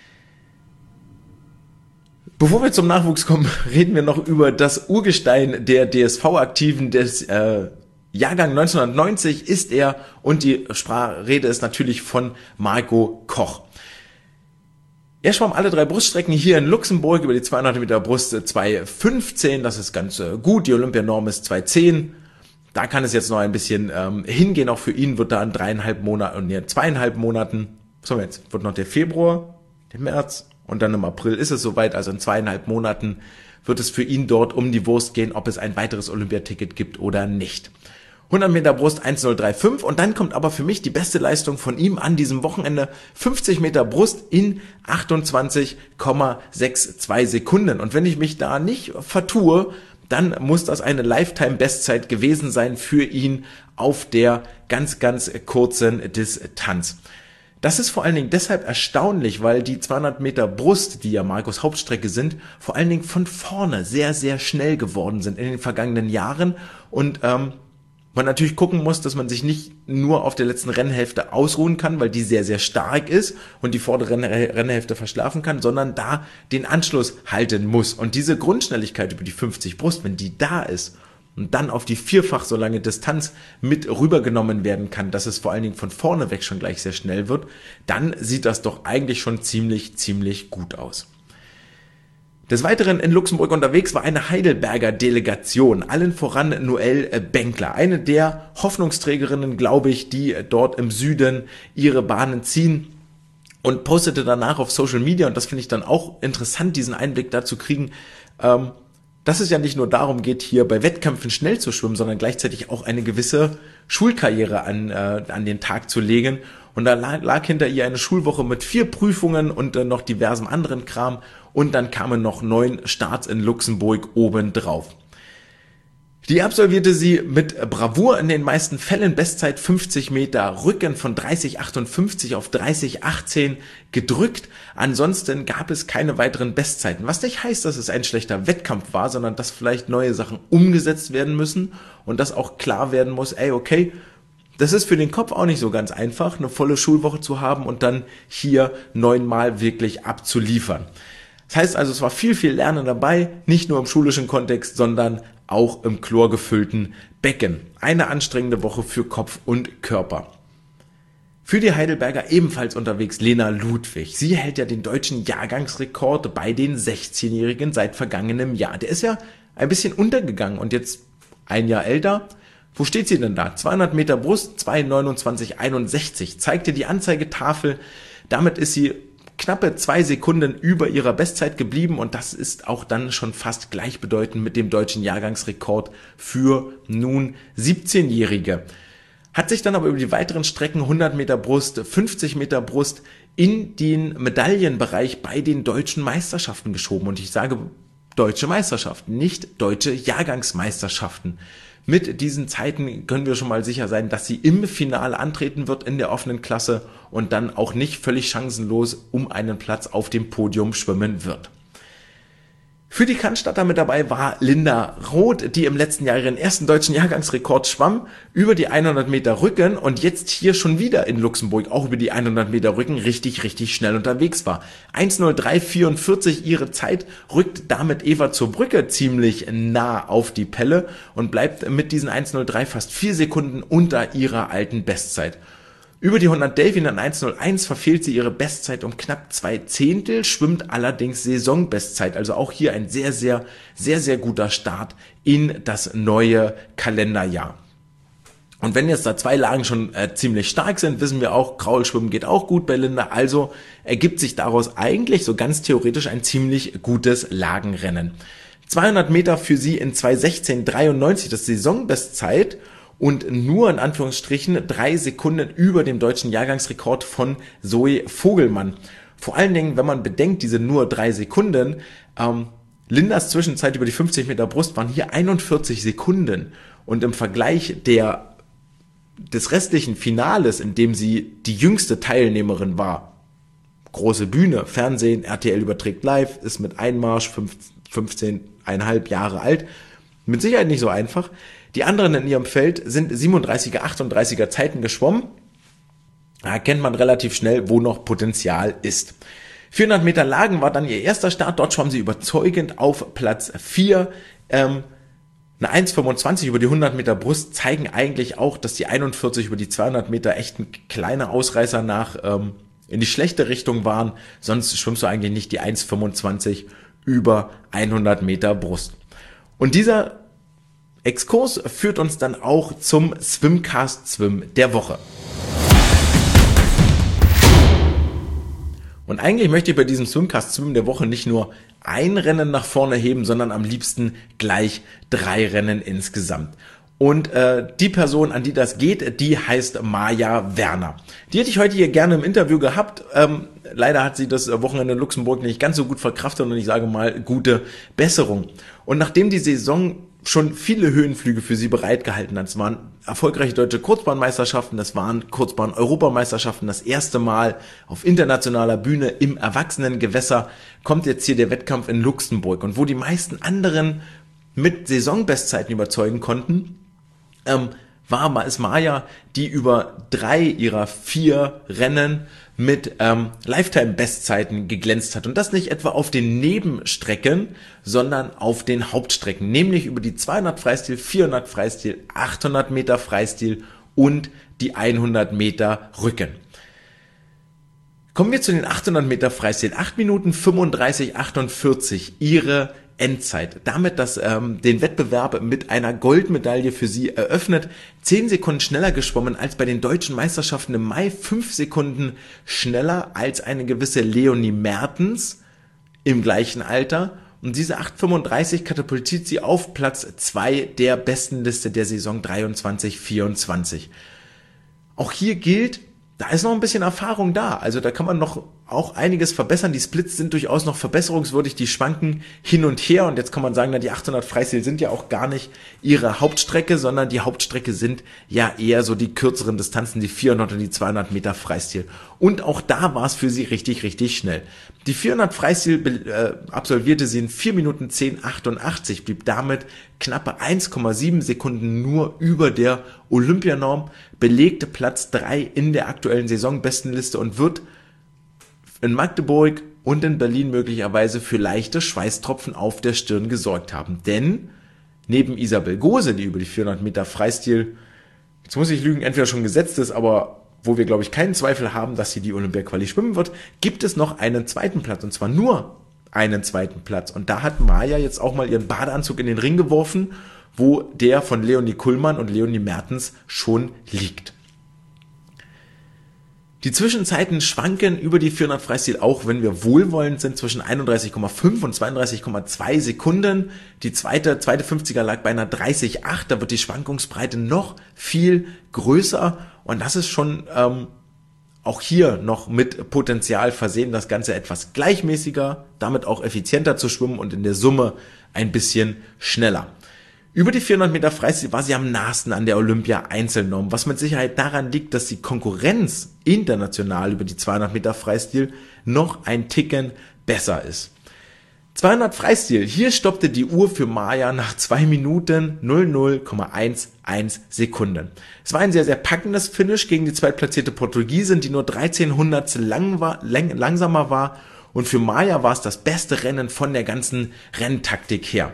Bevor wir zum Nachwuchs kommen, reden wir noch über das Urgestein der D S V-Aktiven des äh, Jahrgang neunzehnhundertneunzig ist er und die Sprach- Rede ist natürlich von Marco Koch. Er schwamm alle drei Bruststrecken hier in Luxemburg über die zweihundert Meter Brust zwei fünfzehn, das ist ganz äh, gut, die Olympianorm ist zwei zehn. Da kann es jetzt noch ein bisschen ähm, hingehen, auch für ihn wird da in dreieinhalb Monaten, und nee, zweieinhalb Monaten, was haben wir jetzt, wird noch der Februar, der März und dann im April ist es soweit, also in zweieinhalb Monaten wird es für ihn dort um die Wurst gehen, ob es ein weiteres Olympiaticket gibt oder nicht. hundert Meter Brust eins null drei fünf und dann kommt aber für mich die beste Leistung von ihm an diesem Wochenende, fünfzig Meter Brust in achtundzwanzig Komma zweiundsechzig Sekunden. Und wenn ich mich da nicht vertue, dann muss das eine Lifetime-Bestzeit gewesen sein für ihn auf der ganz, ganz kurzen Distanz. Das ist vor allen Dingen deshalb erstaunlich, weil die zweihundert Meter Brust, die ja Marcos Hauptstrecke sind, vor allen Dingen von vorne sehr, sehr schnell geworden sind in den vergangenen Jahren und ähm, man natürlich gucken muss, dass man sich nicht nur auf der letzten Rennhälfte ausruhen kann, weil die sehr, sehr stark ist und die vordere Rennhälfte verschlafen kann, sondern da den Anschluss halten muss. Und diese Grundschnelligkeit über die fünfzig Brust, wenn die da ist und dann auf die vierfach so lange Distanz mit rübergenommen werden kann, dass es vor allen Dingen von vorne weg schon gleich sehr schnell wird, dann sieht das doch eigentlich schon ziemlich, ziemlich gut aus. Des Weiteren in Luxemburg unterwegs war eine Heidelberger Delegation, allen voran Noelle Benkler, eine der Hoffnungsträgerinnen, glaube ich, die dort im Süden ihre Bahnen ziehen, und postete danach auf Social Media, und das finde ich dann auch interessant, diesen Einblick dazu kriegen, ähm, dass es ja nicht nur darum geht, hier bei Wettkämpfen schnell zu schwimmen, sondern gleichzeitig auch eine gewisse Schulkarriere an, äh, an den Tag zu legen. Und da lag, lag hinter ihr eine Schulwoche mit vier Prüfungen und äh, noch diversem anderen Kram. Und dann kamen noch neun Starts in Luxemburg obendrauf. Die absolvierte sie mit Bravour, in den meisten Fällen Bestzeit fünfzig Meter Rücken von dreißig achtundfünfzig auf dreißig achtzehn gedrückt. Ansonsten gab es keine weiteren Bestzeiten, was nicht heißt, dass es ein schlechter Wettkampf war, sondern dass vielleicht neue Sachen umgesetzt werden müssen und dass auch klar werden muss, ey, okay, das ist für den Kopf auch nicht so ganz einfach, eine volle Schulwoche zu haben und dann hier neunmal wirklich abzuliefern. Das heißt also, es war viel, viel Lernen dabei, nicht nur im schulischen Kontext, sondern auch im chlorgefüllten Becken. Eine anstrengende Woche für Kopf und Körper. Für die Heidelberger ebenfalls unterwegs Lena Ludwig. Sie hält ja den deutschen Jahrgangsrekord bei den sechzehnjährigen seit vergangenem Jahr. Der ist ja ein bisschen untergegangen und jetzt ein Jahr älter. Wo steht sie denn da? zweihundert Meter Brust, zwei neunundzwanzig einundsechzig, zeigte die Anzeigetafel. Damit ist sie knappe zwei Sekunden über ihrer Bestzeit geblieben, und das ist auch dann schon fast gleichbedeutend mit dem deutschen Jahrgangsrekord für nun siebzehnjährige. Hat sich dann aber über die weiteren Strecken hundert Meter Brust, fünfzig Meter Brust in den Medaillenbereich bei den deutschen Meisterschaften geschoben. Und ich sage deutsche Meisterschaften, nicht deutsche Jahrgangsmeisterschaften. Mit diesen Zeiten können wir schon mal sicher sein, dass sie im Finale antreten wird in der offenen Klasse und dann auch nicht völlig chancenlos um einen Platz auf dem Podium schwimmen wird. Für die Cannstatter mit dabei war Linda Roth, die im letzten Jahr ihren ersten deutschen Jahrgangsrekord schwamm, über die hundert Meter Rücken und jetzt hier schon wieder in Luxemburg auch über die hundert Meter Rücken richtig, richtig schnell unterwegs war. eins null drei vierundvierzig ihre Zeit, rückt damit Eva zur Brücke ziemlich nah auf die Pelle und bleibt mit diesen eins null drei fast vier Sekunden unter ihrer alten Bestzeit. Über die hundert Delfin an eins null eins verfehlt sie ihre Bestzeit um knapp zwei Zehntel, schwimmt allerdings Saisonbestzeit. Also auch hier ein sehr, sehr, sehr, sehr guter Start in das neue Kalenderjahr. Und wenn jetzt da zwei Lagen schon äh, ziemlich stark sind, wissen wir auch, Kraulschwimmen geht auch gut bei Linda. Also ergibt sich daraus eigentlich so ganz theoretisch ein ziemlich gutes Lagenrennen. zweihundert Meter für sie in zwei sechzehn dreiundneunzig, das ist Saisonbestzeit. Und nur in Anführungsstrichen drei Sekunden über dem deutschen Jahrgangsrekord von Zoe Vogelmann. Vor allen Dingen, wenn man bedenkt, diese nur drei Sekunden, ähm, Lindas Zwischenzeit über die fünfzig Meter Brust waren hier einundvierzig Sekunden. Und im Vergleich der, des restlichen Finales, in dem sie die jüngste Teilnehmerin war, große Bühne, Fernsehen, R T L überträgt live, ist mit Einmarsch fünfzehn Komma fünf Jahre alt, mit Sicherheit nicht so einfach. Die anderen in ihrem Feld sind siebenunddreißiger, achtunddreißiger Zeiten geschwommen. Da erkennt man relativ schnell, wo noch Potenzial ist. vierhundert Meter Lagen war dann ihr erster Start. Dort schwamm sie überzeugend auf Platz vier. Ähm, eine eins fünfundzwanzig über die hundert Meter Brust zeigen eigentlich auch, dass die einundvierzig über die zweihundert Meter echt ein kleiner Ausreißer nach ähm, in die schlechte Richtung waren. Sonst schwimmst du eigentlich nicht die eins fünfundzwanzig über hundert Meter Brust. Und dieser Exkurs führt uns dann auch zum Swimcast Swim der Woche. Und eigentlich möchte ich bei diesem Swimcast Swim der Woche nicht nur ein Rennen nach vorne heben, sondern am liebsten gleich drei Rennen insgesamt. Und äh, die Person, an die das geht, die heißt Maja Werner. Die hätte ich heute hier gerne im Interview gehabt. Ähm, leider hat sie das Wochenende in Luxemburg nicht ganz so gut verkraftet und ich sage mal gute Besserung. Und nachdem die Saison schon viele Höhenflüge für sie bereitgehalten hat, es waren erfolgreiche deutsche Kurzbahnmeisterschaften, das waren Kurzbahn-Europameisterschaften, das erste Mal auf internationaler Bühne im Erwachsenengewässer kommt jetzt hier der Wettkampf in Luxemburg. Und wo die meisten anderen mit Saisonbestzeiten überzeugen konnten, ähm, war es Maja, die über drei ihrer vier Rennen mit ähm, Lifetime-Bestzeiten geglänzt hat. Und das nicht etwa auf den Nebenstrecken, sondern auf den Hauptstrecken, nämlich über die zweihundert Freistil, vierhundert Freistil, achthundert Meter Freistil und die hundert Meter Rücken. Kommen wir zu den achthundert Meter Freistil. acht Minuten fünfunddreißig achtundvierzig, ihre Endzeit. Damit das ähm, den Wettbewerb mit einer Goldmedaille für sie eröffnet. zehn Sekunden schneller geschwommen als bei den deutschen Meisterschaften im Mai. fünf Sekunden schneller als eine gewisse Leonie Mertens im gleichen Alter. Und diese acht fünfunddreißig katapultiert sie auf Platz zwei der Bestenliste der Saison dreiundzwanzig vierundzwanzig. Auch hier gilt, da ist noch ein bisschen Erfahrung da. Also da kann man noch auch einiges verbessern. Die Splits sind durchaus noch verbesserungswürdig. Die schwanken hin und her. Und jetzt kann man sagen, na, die achthundert Freistil sind ja auch gar nicht ihre Hauptstrecke, sondern die Hauptstrecke sind ja eher so die kürzeren Distanzen, die vierhundert und die zweihundert Meter Freistil. Und auch da war es für sie richtig, richtig schnell. Die vierhundert Freistil äh, absolvierte sie in vier Minuten zehn achtundachtzig, blieb damit knappe eins Komma sieben Sekunden nur über der Olympianorm, belegte Platz drei in der aktuellen Saisonbestenliste und wird in Magdeburg und in Berlin möglicherweise für leichte Schweißtropfen auf der Stirn gesorgt haben. Denn neben Isabel Gose, die über die vierhundert Meter Freistil, jetzt muss ich lügen, entweder schon gesetzt ist, aber wo wir, glaube ich, keinen Zweifel haben, dass sie die Olympia-Quali schwimmen wird, gibt es noch einen zweiten Platz, und zwar nur einen zweiten Platz. Und da hat Maja jetzt auch mal ihren Badeanzug in den Ring geworfen, wo der von Leonie Kullmann und Leonie Mertens schon liegt. Die Zwischenzeiten schwanken über die vierhundert Freistil, auch wenn wir wohlwollend sind, zwischen einunddreißig Komma fünf und zweiunddreißig Komma zwei Sekunden. Die zweite, zweite fünfziger lag bei einer dreißig Komma acht, da wird die Schwankungsbreite noch viel größer und das ist schon ähm, auch hier noch mit Potenzial versehen, das Ganze etwas gleichmäßiger, damit auch effizienter zu schwimmen und in der Summe ein bisschen schneller. Über die vierhundert Meter Freistil war sie am nahesten an der Olympia-Einzelnorm, was mit Sicherheit daran liegt, dass die Konkurrenz international über die zweihundert Meter Freistil noch ein Ticken besser ist. zweihundert Freistil, hier stoppte die Uhr für Maja nach zwei Minuten null Komma elf Sekunden. Es war ein sehr, sehr packendes Finish gegen die zweitplatzierte Portugiesin, die nur dreizehn Hundertstel lang war, lang, langsamer war, und für Maja war es das beste Rennen von der ganzen Renntaktik her.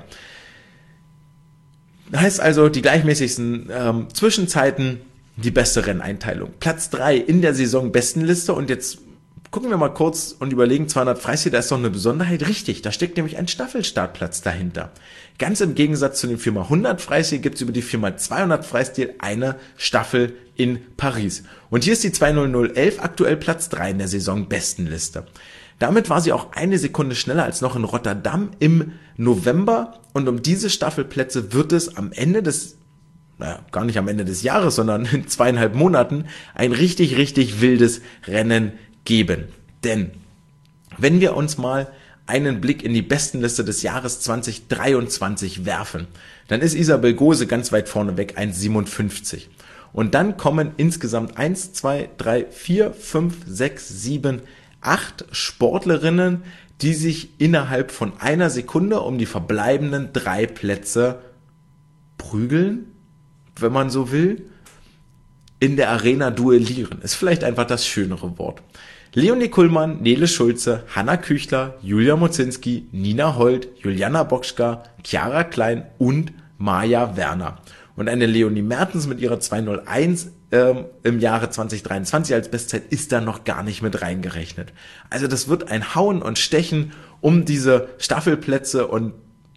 Heißt also, die gleichmäßigsten ähm, Zwischenzeiten, die beste Renneinteilung. Platz drei in der Saisonbestenliste, und jetzt gucken wir mal kurz und überlegen, zweihundert Freistil, da ist doch eine Besonderheit. Richtig, da steckt nämlich ein Staffelstartplatz dahinter. Ganz im Gegensatz zu den vier mal hundert Freistil gibt es über die vier mal zweihundert Freistil eine Staffel in Paris. Und hier ist die zwei null null elf aktuell Platz drei in der Saisonbestenliste. Damit war sie auch eine Sekunde schneller als noch in Rotterdam im November, und um diese Staffelplätze wird es am Ende des, naja, gar nicht am Ende des Jahres, sondern in zweieinhalb Monaten ein richtig, richtig wildes Rennen geben. Denn wenn wir uns mal einen Blick in die Bestenliste des Jahres zwanzig dreiundzwanzig werfen, dann ist Isabel Gose ganz weit vorne weg, eins Komma siebenundfünfzig. Und dann kommen insgesamt eins, zwei, drei, vier, fünf, sechs, sieben, acht Sportlerinnen, die sich innerhalb von einer Sekunde um die verbleibenden drei Plätze prügeln, wenn man so will, in der Arena duellieren. Ist vielleicht einfach das schönere Wort. Leonie Kullmann, Nele Schulze, Hanna Küchler, Julia Mozinski, Nina Holt, Juliana Bokschka, Chiara Klein und Maja Werner. Und eine Leonie Mertens mit ihrer zwei null eins ähm, im Jahre zwanzig dreiundzwanzig als Bestzeit ist da noch gar nicht mit reingerechnet. Also das wird ein Hauen und Stechen um diese Staffelplätze, und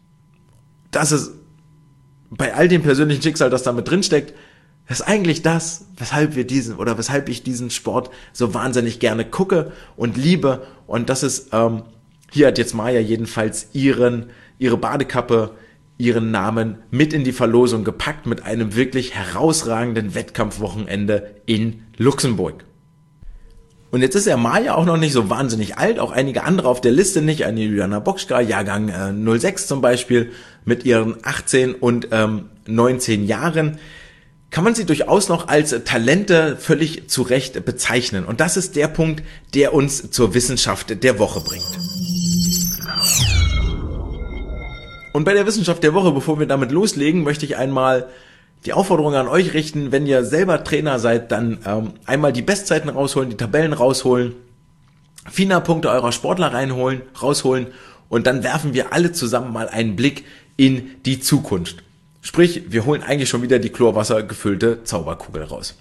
das ist bei all dem persönlichen Schicksal, das da mit drin steckt, das ist eigentlich das, weshalb wir diesen oder weshalb ich diesen Sport so wahnsinnig gerne gucke und liebe. Und das ist, ähm, hier hat jetzt Maja jedenfalls ihren, ihre Badekappe, ihren Namen mit in die Verlosung gepackt mit einem wirklich herausragenden Wettkampfwochenende in Luxemburg. Und jetzt ist ja Maja auch noch nicht so wahnsinnig alt, auch einige andere auf der Liste nicht, eine Juliana Bokschka, Jahrgang äh, null sechs zum Beispiel, mit ihren achtzehn und ähm, neunzehn Jahren, kann man sie durchaus noch als Talente völlig zu Recht bezeichnen. Und das ist der Punkt, der uns zur Wissenschaft der Woche bringt. Und bei der Wissenschaft der Woche, bevor wir damit loslegen, möchte ich einmal die Aufforderung an euch richten, wenn ihr selber Trainer seid, dann ähm, einmal die Bestzeiten rausholen, die Tabellen rausholen, F I N A-Punkte eurer Sportler reinholen, rausholen und dann werfen wir alle zusammen mal einen Blick in die Zukunft. Sprich, wir holen eigentlich schon wieder die chlorwassergefüllte Zauberkugel raus.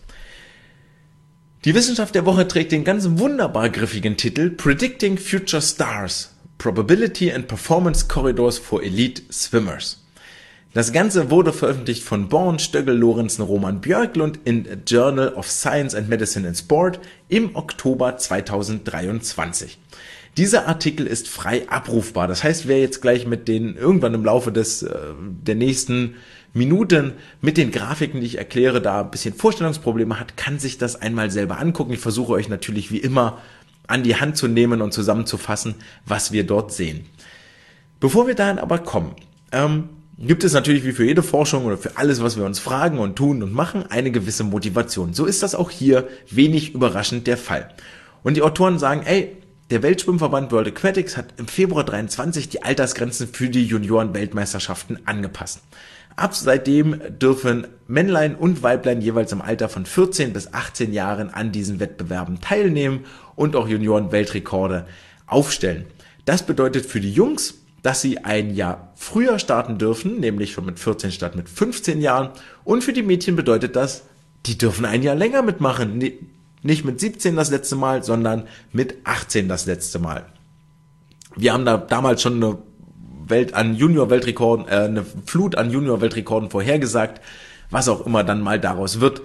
Die Wissenschaft der Woche trägt den ganz wunderbar griffigen Titel Predicting Future Stars, Probability and Performance Corridors for Elite Swimmers. Das Ganze wurde veröffentlicht von Born, Stöggel, Lorenzen, Roman Björklund in Journal of Science and Medicine in Sport im Oktober zweitausenddreiundzwanzig. Dieser Artikel ist frei abrufbar. Das heißt, wer jetzt gleich mit den irgendwann im Laufe des äh, der nächsten Minuten mit den Grafiken, die ich erkläre, da ein bisschen Vorstellungsprobleme hat, kann sich das einmal selber angucken. Ich versuche euch natürlich wie immer an die Hand zu nehmen und zusammenzufassen, was wir dort sehen. Bevor wir dahin aber kommen, ähm, gibt es natürlich wie für jede Forschung oder für alles, was wir uns fragen und tun und machen, eine gewisse Motivation. So ist das auch hier wenig überraschend der Fall. Und die Autoren sagen, ey, der Weltschwimmverband World Aquatics hat im Februar dreiundzwanzig die Altersgrenzen für die Junioren-Weltmeisterschaften angepasst. Ab seitdem dürfen Männlein und Weiblein jeweils im Alter von vierzehn bis achtzehn Jahren an diesen Wettbewerben teilnehmen und auch Junioren-Weltrekorde aufstellen. Das bedeutet für die Jungs, dass sie ein Jahr früher starten dürfen, nämlich schon mit vierzehn statt mit fünfzehn Jahren. Und für die Mädchen bedeutet das, die dürfen ein Jahr länger mitmachen. Nicht mit siebzehn das letzte Mal, sondern mit achtzehn das letzte Mal. Wir haben da damals schon eine Welt an Junior-Weltrekorden, äh, eine Flut an Junior-Weltrekorden vorhergesagt, was auch immer dann mal daraus wird.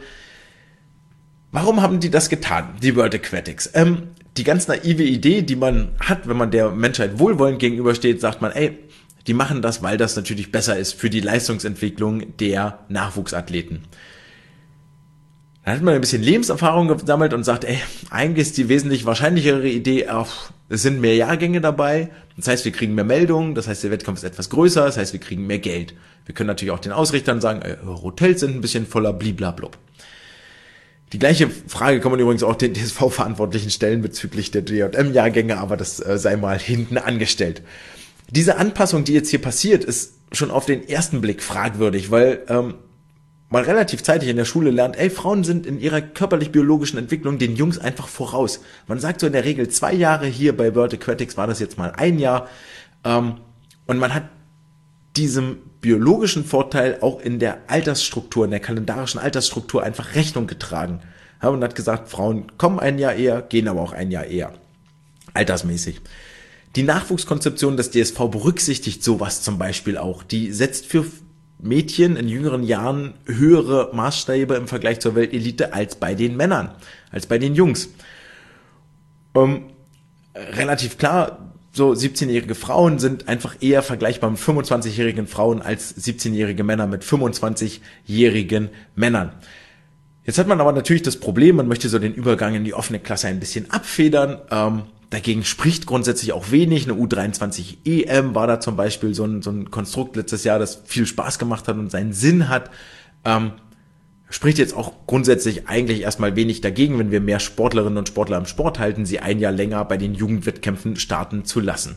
Warum haben die das getan, die World Aquatics? Ähm, die ganz naive Idee, die man hat, wenn man der Menschheit wohlwollend gegenübersteht, sagt man, ey, die machen das, weil das natürlich besser ist für die Leistungsentwicklung der Nachwuchsathleten. Dann hat man ein bisschen Lebenserfahrung gesammelt und sagt, ey, eigentlich ist die wesentlich wahrscheinlichere Idee, auch, es sind mehr Jahrgänge dabei, das heißt, wir kriegen mehr Meldungen, das heißt, der Wettkampf ist etwas größer, das heißt, wir kriegen mehr Geld. Wir können natürlich auch den Ausrichtern sagen, ey, Hotels sind ein bisschen voller, bliblablub. Die gleiche Frage kann man übrigens auch den D S V-Verantwortlichen stellen bezüglich der D J M-Jahrgänge, aber das äh, sei mal hinten angestellt. Diese Anpassung, die jetzt hier passiert, ist schon auf den ersten Blick fragwürdig, weil ähm, man relativ zeitig in der Schule lernt, ey, Frauen sind in ihrer körperlich-biologischen Entwicklung den Jungs einfach voraus. Man sagt so in der Regel zwei Jahre, hier bei World Aquatics war das jetzt mal ein Jahr. Ähm, und man hat diesem biologischen Vorteil auch in der Altersstruktur, in der kalendarischen Altersstruktur einfach Rechnung getragen. Ja, und hat gesagt, Frauen kommen ein Jahr eher, gehen aber auch ein Jahr eher. Altersmäßig. Die Nachwuchskonzeption des D S V berücksichtigt sowas zum Beispiel auch. Die setzt für Mädchen in jüngeren Jahren höhere Maßstäbe im Vergleich zur Weltelite als bei den Männern, als bei den Jungs. Ähm, relativ klar, so siebzehnjährige Frauen sind einfach eher vergleichbar mit fünfundzwanzigjährigen Frauen als siebzehnjährige Männer mit fünfundzwanzigjährigen Männern. Jetzt hat man aber natürlich das Problem, man möchte so den Übergang in die offene Klasse ein bisschen abfedern. Ähm, dagegen spricht grundsätzlich auch wenig. Eine U dreiundzwanzig E M war da zum Beispiel so ein, so ein Konstrukt letztes Jahr, das viel Spaß gemacht hat und seinen Sinn hat. Ähm, spricht jetzt auch grundsätzlich eigentlich erstmal wenig dagegen, wenn wir mehr Sportlerinnen und Sportler im Sport halten, sie ein Jahr länger bei den Jugendwettkämpfen starten zu lassen.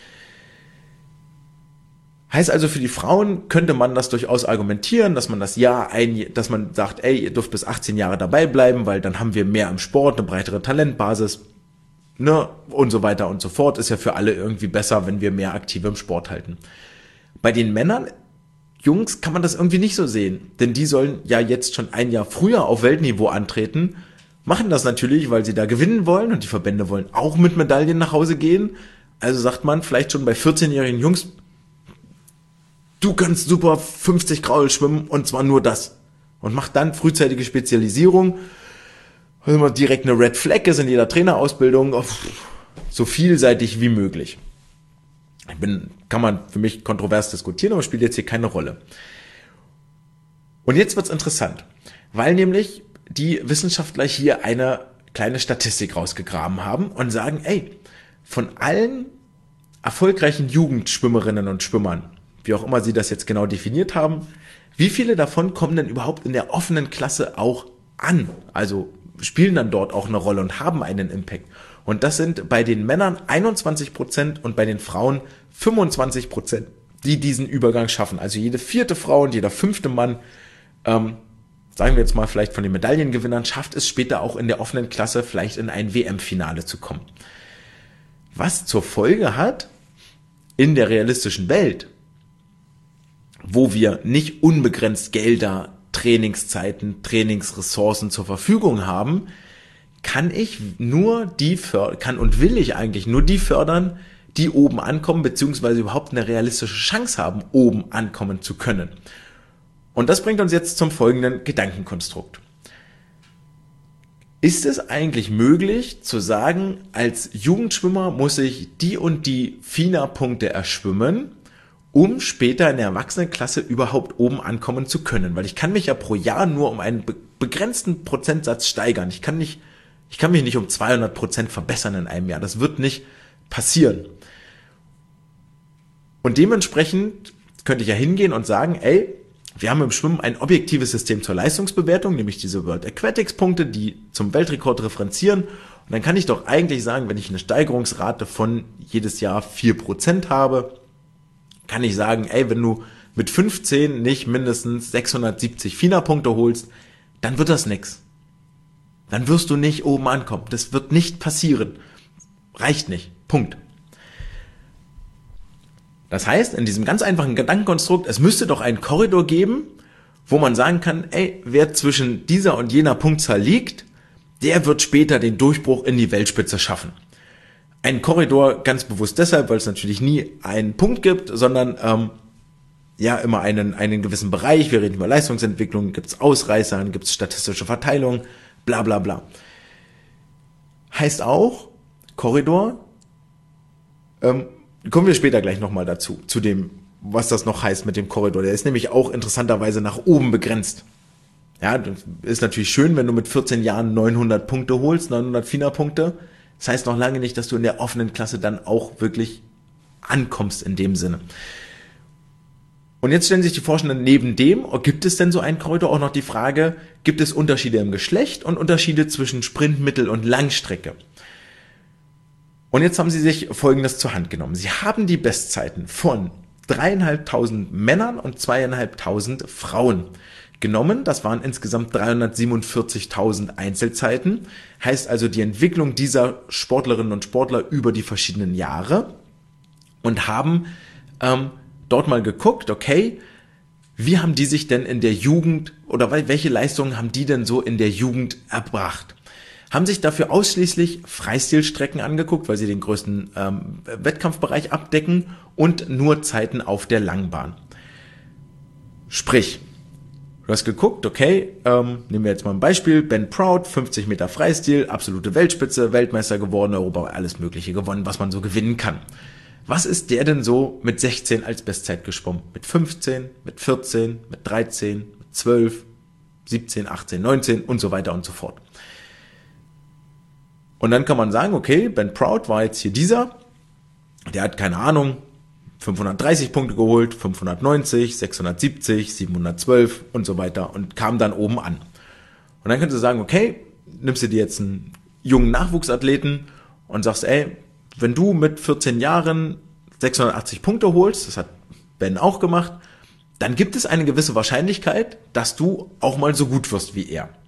Heißt also, für die Frauen könnte man das durchaus argumentieren, dass man das Jahr ein, dass man sagt, ey, ihr dürft bis achtzehn Jahre dabei bleiben, weil dann haben wir mehr im Sport, eine breitere Talentbasis, ne, und so weiter und so fort. Ist ja für alle irgendwie besser, wenn wir mehr Aktive im Sport halten. Bei den Männern, Jungs, kann man das irgendwie nicht so sehen, denn die sollen ja jetzt schon ein Jahr früher auf Weltniveau antreten, machen das natürlich, weil sie da gewinnen wollen und die Verbände wollen auch mit Medaillen nach Hause gehen. Also sagt man vielleicht schon bei vierzehnjährigen Jungs, du kannst super fünfzig Kraul schwimmen und zwar nur das. Und macht dann frühzeitige Spezialisierung. Also direkt eine Red Flag ist in jeder Trainerausbildung, so vielseitig wie möglich. Ich bin, kann man für mich kontrovers diskutieren, aber spielt jetzt hier keine Rolle. Und jetzt wird's interessant, weil nämlich die Wissenschaftler hier eine kleine Statistik rausgegraben haben und sagen, ey, von allen erfolgreichen Jugendschwimmerinnen und Schwimmern, wie auch immer sie das jetzt genau definiert haben, wie viele davon kommen denn überhaupt in der offenen Klasse auch an? Also spielen dann dort auch eine Rolle und haben einen Impact. Und das sind bei den Männern einundzwanzig Prozent und bei den Frauen fünfundzwanzig Prozent, die diesen Übergang schaffen. Also jede vierte Frau und jeder fünfte Mann ähm, sagen wir jetzt mal vielleicht von den Medaillengewinnern, schafft es später auch in der offenen Klasse vielleicht in ein W M-Finale zu kommen. Was zur Folge hat, in der realistischen Welt, wo wir nicht unbegrenzt Gelder, Trainingszeiten, Trainingsressourcen zur Verfügung haben, kann ich nur die fördern, kann und will ich eigentlich nur die fördern, die oben ankommen, beziehungsweise überhaupt eine realistische Chance haben, oben ankommen zu können. Und das bringt uns jetzt zum folgenden Gedankenkonstrukt. Ist es eigentlich möglich zu sagen, als Jugendschwimmer muss ich die und die F I N A-Punkte erschwimmen, um später in der Erwachsenenklasse überhaupt oben ankommen zu können? Weil ich kann mich ja pro Jahr nur um einen be- begrenzten Prozentsatz steigern. Ich kann nicht, ich kann mich nicht um zweihundert Prozent verbessern in einem Jahr. Das wird nicht passieren. Und dementsprechend könnte ich ja hingehen und sagen, ey, wir haben im Schwimmen ein objektives System zur Leistungsbewertung, nämlich diese World Aquatics Punkte, die zum Weltrekord referenzieren. Und dann kann ich doch eigentlich sagen, wenn ich eine Steigerungsrate von jedes Jahr vier Prozent habe, kann ich sagen, ey, wenn du mit fünfzehn nicht mindestens sechshundertsiebzig F I N A-Punkte holst, dann wird das nix. Dann wirst du nicht oben ankommen. Das wird nicht passieren. Reicht nicht. Punkt. Das heißt, in diesem ganz einfachen Gedankenkonstrukt, es müsste doch einen Korridor geben, wo man sagen kann, ey, wer zwischen dieser und jener Punktzahl liegt, der wird später den Durchbruch in die Weltspitze schaffen. Ein Korridor ganz bewusst deshalb, weil es natürlich nie einen Punkt gibt, sondern ähm, ja immer einen einen gewissen Bereich. Wir reden über Leistungsentwicklung, gibt es Ausreißer, gibt es statistische Verteilung, bla bla bla. Heißt auch, Korridor, ähm, kommen wir später gleich nochmal dazu, zu dem, was das noch heißt mit dem Korridor. Der ist nämlich auch interessanterweise nach oben begrenzt. Ja, das ist natürlich schön, wenn du mit vierzehn Jahren neunhundert Punkte holst, neunhundert F I N A-Punkte. Das heißt noch lange nicht, dass du in der offenen Klasse dann auch wirklich ankommst in dem Sinne. Und jetzt stellen sich die Forscher neben dem, gibt es denn so einen Korridor, auch noch die Frage, gibt es Unterschiede im Geschlecht und Unterschiede zwischen Sprint, Mittel- und Langstrecke? Und jetzt haben sie sich Folgendes zur Hand genommen. Sie haben die Bestzeiten von dreieinhalbtausend Männern und zweieinhalbtausend Frauen genommen. Das waren insgesamt dreihundertsiebenundvierzigtausend Einzelzeiten. Heißt also die Entwicklung dieser Sportlerinnen und Sportler über die verschiedenen Jahre und haben ähm, dort mal geguckt, okay, wie haben die sich denn in der Jugend oder welche Leistungen haben die denn so in der Jugend erbracht? Haben sich dafür ausschließlich Freistilstrecken angeguckt, weil sie den größten ähm, Wettkampfbereich abdecken und nur Zeiten auf der Langbahn. Sprich, du hast geguckt, okay, ähm, nehmen wir jetzt mal ein Beispiel, Ben Proud, fünfzig Meter Freistil, absolute Weltspitze, Weltmeister geworden, Europa, alles Mögliche gewonnen, was man so gewinnen kann. Was ist der denn so mit sechzehn als Bestzeit geschwommen? Mit fünfzehn, mit vierzehn, mit dreizehn, mit zwölf, siebzehn, achtzehn, neunzehn und so weiter und so fort. Und dann kann man sagen, okay, Ben Proud war jetzt hier dieser, der hat, keine Ahnung, fünfhundertdreißig Punkte geholt, fünfhundertneunzig, sechshundertsiebzig, siebenhundertzwölf und so weiter und kam dann oben an. Und dann kannst du sagen, okay, nimmst du dir jetzt einen jungen Nachwuchsathleten und sagst, ey, wenn du mit vierzehn Jahren sechshundertachtzig Punkte holst, das hat Ben auch gemacht, dann gibt es eine gewisse Wahrscheinlichkeit, dass du auch mal so gut wirst wie er.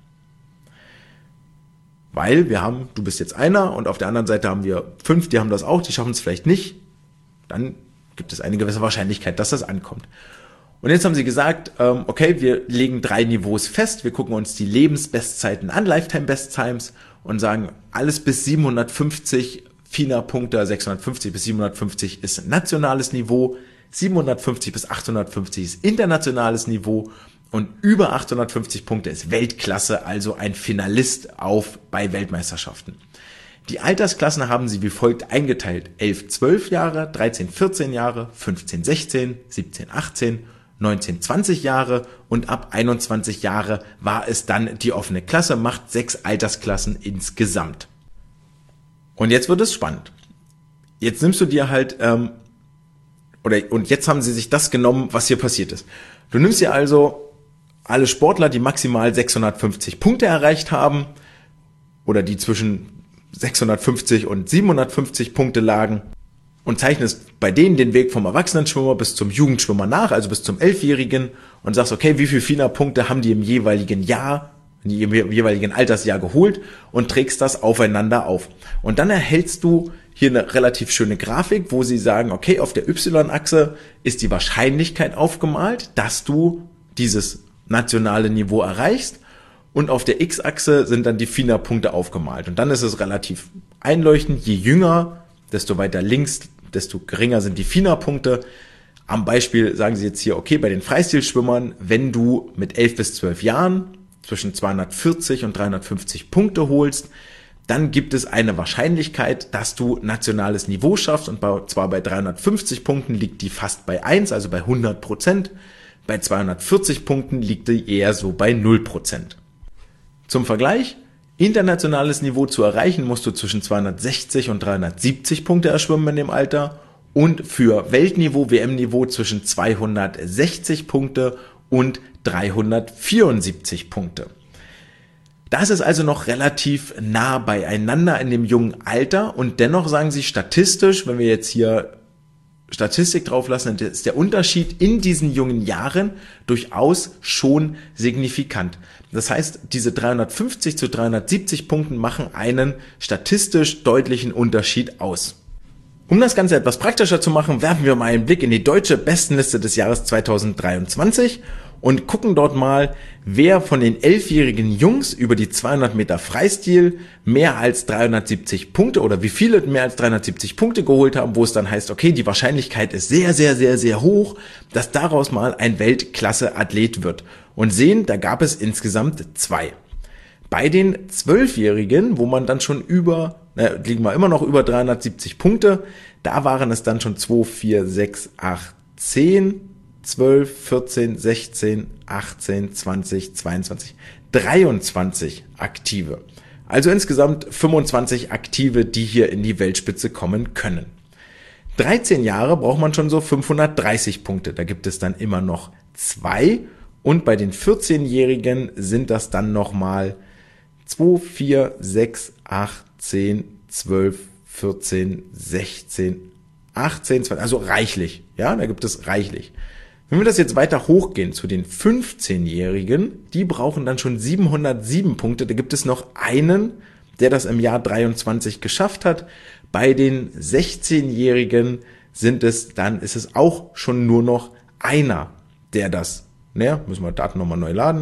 Weil wir haben, du bist jetzt einer und auf der anderen Seite haben wir fünf, die haben das auch, die schaffen es vielleicht nicht. Dann gibt es eine gewisse Wahrscheinlichkeit, dass das ankommt. Und jetzt haben sie gesagt, ähm, okay, wir legen drei Niveaus fest, wir gucken uns die Lebensbestzeiten an, Lifetime Best Times und sagen, alles bis siebenhundertfünfzig F I N A-Punkte, sechshundertfünfzig bis siebenhundertfünfzig ist nationales Niveau, siebenhundertfünfzig bis achthundertfünfzig ist internationales Niveau und über achthundertfünfzig Punkte ist Weltklasse, also ein Finalist auf bei Weltmeisterschaften. Die Altersklassen haben sie wie folgt eingeteilt: elf, zwölf Jahre, dreizehn, vierzehn Jahre, fünfzehn, sechzehn, siebzehn, achtzehn, neunzehn, zwanzig Jahre und ab einundzwanzig Jahre war es dann die offene Klasse, macht sechs Altersklassen insgesamt. Und jetzt wird es spannend. Jetzt nimmst du dir halt, ähm, oder und jetzt haben sie sich das genommen, was hier passiert ist. Du nimmst dir also alle Sportler, die maximal sechshundertfünfzig Punkte erreicht haben oder die zwischen sechshundertfünfzig und siebenhundertfünfzig Punkte lagen und zeichnest bei denen den Weg vom Erwachsenenschwimmer bis zum Jugendschwimmer nach, also bis zum Elfjährigen und sagst, okay, wie viele F I N A-Punkte haben die im jeweiligen Jahr, im jeweiligen Altersjahr geholt und trägst das aufeinander auf. Und dann erhältst du hier eine relativ schöne Grafik, wo sie sagen, okay, auf der Y-Achse ist die Wahrscheinlichkeit aufgemalt, dass du dieses nationale Niveau erreichst, und auf der X-Achse sind dann die F I N A-Punkte aufgemalt. Und dann ist es relativ einleuchtend, je jünger, desto weiter links, desto geringer sind die F I N A-Punkte. Am Beispiel sagen sie jetzt hier, okay, bei den Freistilschwimmern, wenn du mit elf bis zwölf Jahren zwischen zweihundertvierzig und dreihundertfünfzig Punkte holst, dann gibt es eine Wahrscheinlichkeit, dass du nationales Niveau schaffst, und bei, zwar bei dreihundertfünfzig Punkten liegt die fast bei eins, also bei hundert Prozent. Bei zweihundertvierzig Punkten liegt die eher so bei null Prozent. Zum Vergleich, internationales Niveau zu erreichen, musst du zwischen zweihundertsechzig und dreihundertsiebzig Punkte erschwimmen in dem Alter, und für Weltniveau, W M-Niveau zwischen zweihundertsechzig Punkte und dreihundertvierundsiebzig Punkte. Das ist also noch relativ nah beieinander in dem jungen Alter, und dennoch sagen sie statistisch, wenn wir jetzt hier Statistik drauflassen, dann ist der Unterschied in diesen jungen Jahren durchaus schon signifikant. Das heißt, diese dreihundertfünfzig zu dreihundertsiebzig Punkten machen einen statistisch deutlichen Unterschied aus. Um das Ganze etwas praktischer zu machen, werfen wir mal einen Blick in die deutsche Bestenliste des Jahres zweitausenddreiundzwanzig und gucken dort mal, wer von den elfjährigen Jungs über die zweihundert Meter Freistil mehr als dreihundertsiebzig Punkte oder wie viele mehr als dreihundertsiebzig Punkte geholt haben, wo es dann heißt, okay, die Wahrscheinlichkeit ist sehr, sehr, sehr, sehr hoch, dass daraus mal ein Weltklasse-Athlet wird. Und sehen, da gab es insgesamt zwei. Bei den Zwölfjährigen, wo man dann schon über, na, liegen wir immer noch über dreihundertsiebzig Punkte, da waren es dann schon zwei, vier, sechs, acht, zehn, zwölf, vierzehn, sechzehn, achtzehn, zwanzig, zweiundzwanzig, dreiundzwanzig Aktive. Also insgesamt fünfundzwanzig Aktive, die hier in die Weltspitze kommen können. dreizehn Jahre braucht man schon so fünfhundertdreißig Punkte. Da gibt es dann immer noch zwei. Und bei den vierzehnjährigen sind das dann nochmal zwei, vier, sechs, acht, zehn, zwölf, vierzehn, sechzehn, achtzehn, zwanzig, also reichlich. Ja, da gibt es reichlich. Wenn wir das jetzt weiter hochgehen zu den fünfzehnjährigen, die brauchen dann schon siebenhundertsieben Punkte. Da gibt es noch einen, der das im Jahr dreiundzwanzig geschafft hat. Bei den sechzehnjährigen sind es dann, ist es auch schon nur noch einer, der das, naja, müssen wir Daten nochmal neu laden.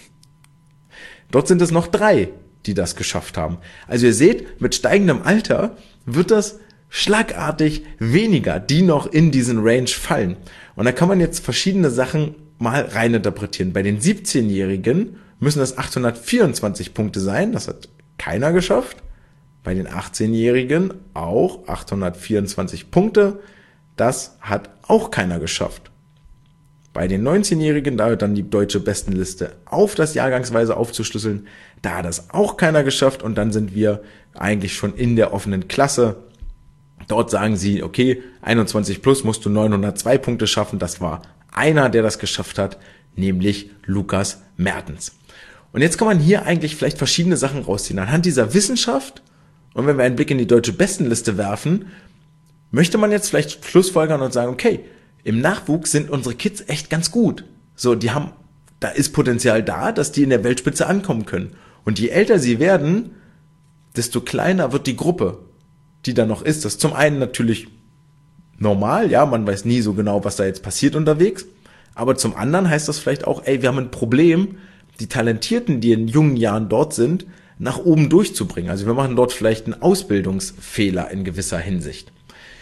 Dort sind es noch drei, die das geschafft haben. Also ihr seht, mit steigendem Alter wird das schlagartig weniger, die noch in diesen Range fallen. Und da kann man jetzt verschiedene Sachen mal reininterpretieren. Bei den siebzehnjährigen müssen das achthundertvierundzwanzig Punkte sein, das hat keiner geschafft. Bei den achtzehnjährigen auch achthundertvierundzwanzig Punkte, das hat auch keiner geschafft. Bei den neunzehnjährigen, da wird dann die deutsche Bestenliste auf das Jahrgangsweise aufzuschlüsseln, da hat das auch keiner geschafft, und dann sind wir eigentlich schon in der offenen Klasse. Dort sagen sie, okay, einundzwanzig plus musst du neunhundertzwei Punkte schaffen. Das war einer, der das geschafft hat, nämlich Lukas Mertens. Und jetzt kann man hier eigentlich vielleicht verschiedene Sachen rausziehen. Anhand dieser Wissenschaft, und wenn wir einen Blick in die deutsche Bestenliste werfen, möchte man jetzt vielleicht schlussfolgern und sagen, okay, im Nachwuchs sind unsere Kids echt ganz gut. So, die haben, da ist Potenzial da, dass die in der Weltspitze ankommen können. Und je älter sie werden, desto kleiner wird die Gruppe, die da noch ist. Das ist zum einen natürlich normal, ja, man weiß nie so genau, was da jetzt passiert unterwegs. Aber zum anderen heißt das vielleicht auch, ey, wir haben ein Problem, die Talentierten, die in jungen Jahren dort sind, nach oben durchzubringen. Also wir machen dort vielleicht einen Ausbildungsfehler in gewisser Hinsicht.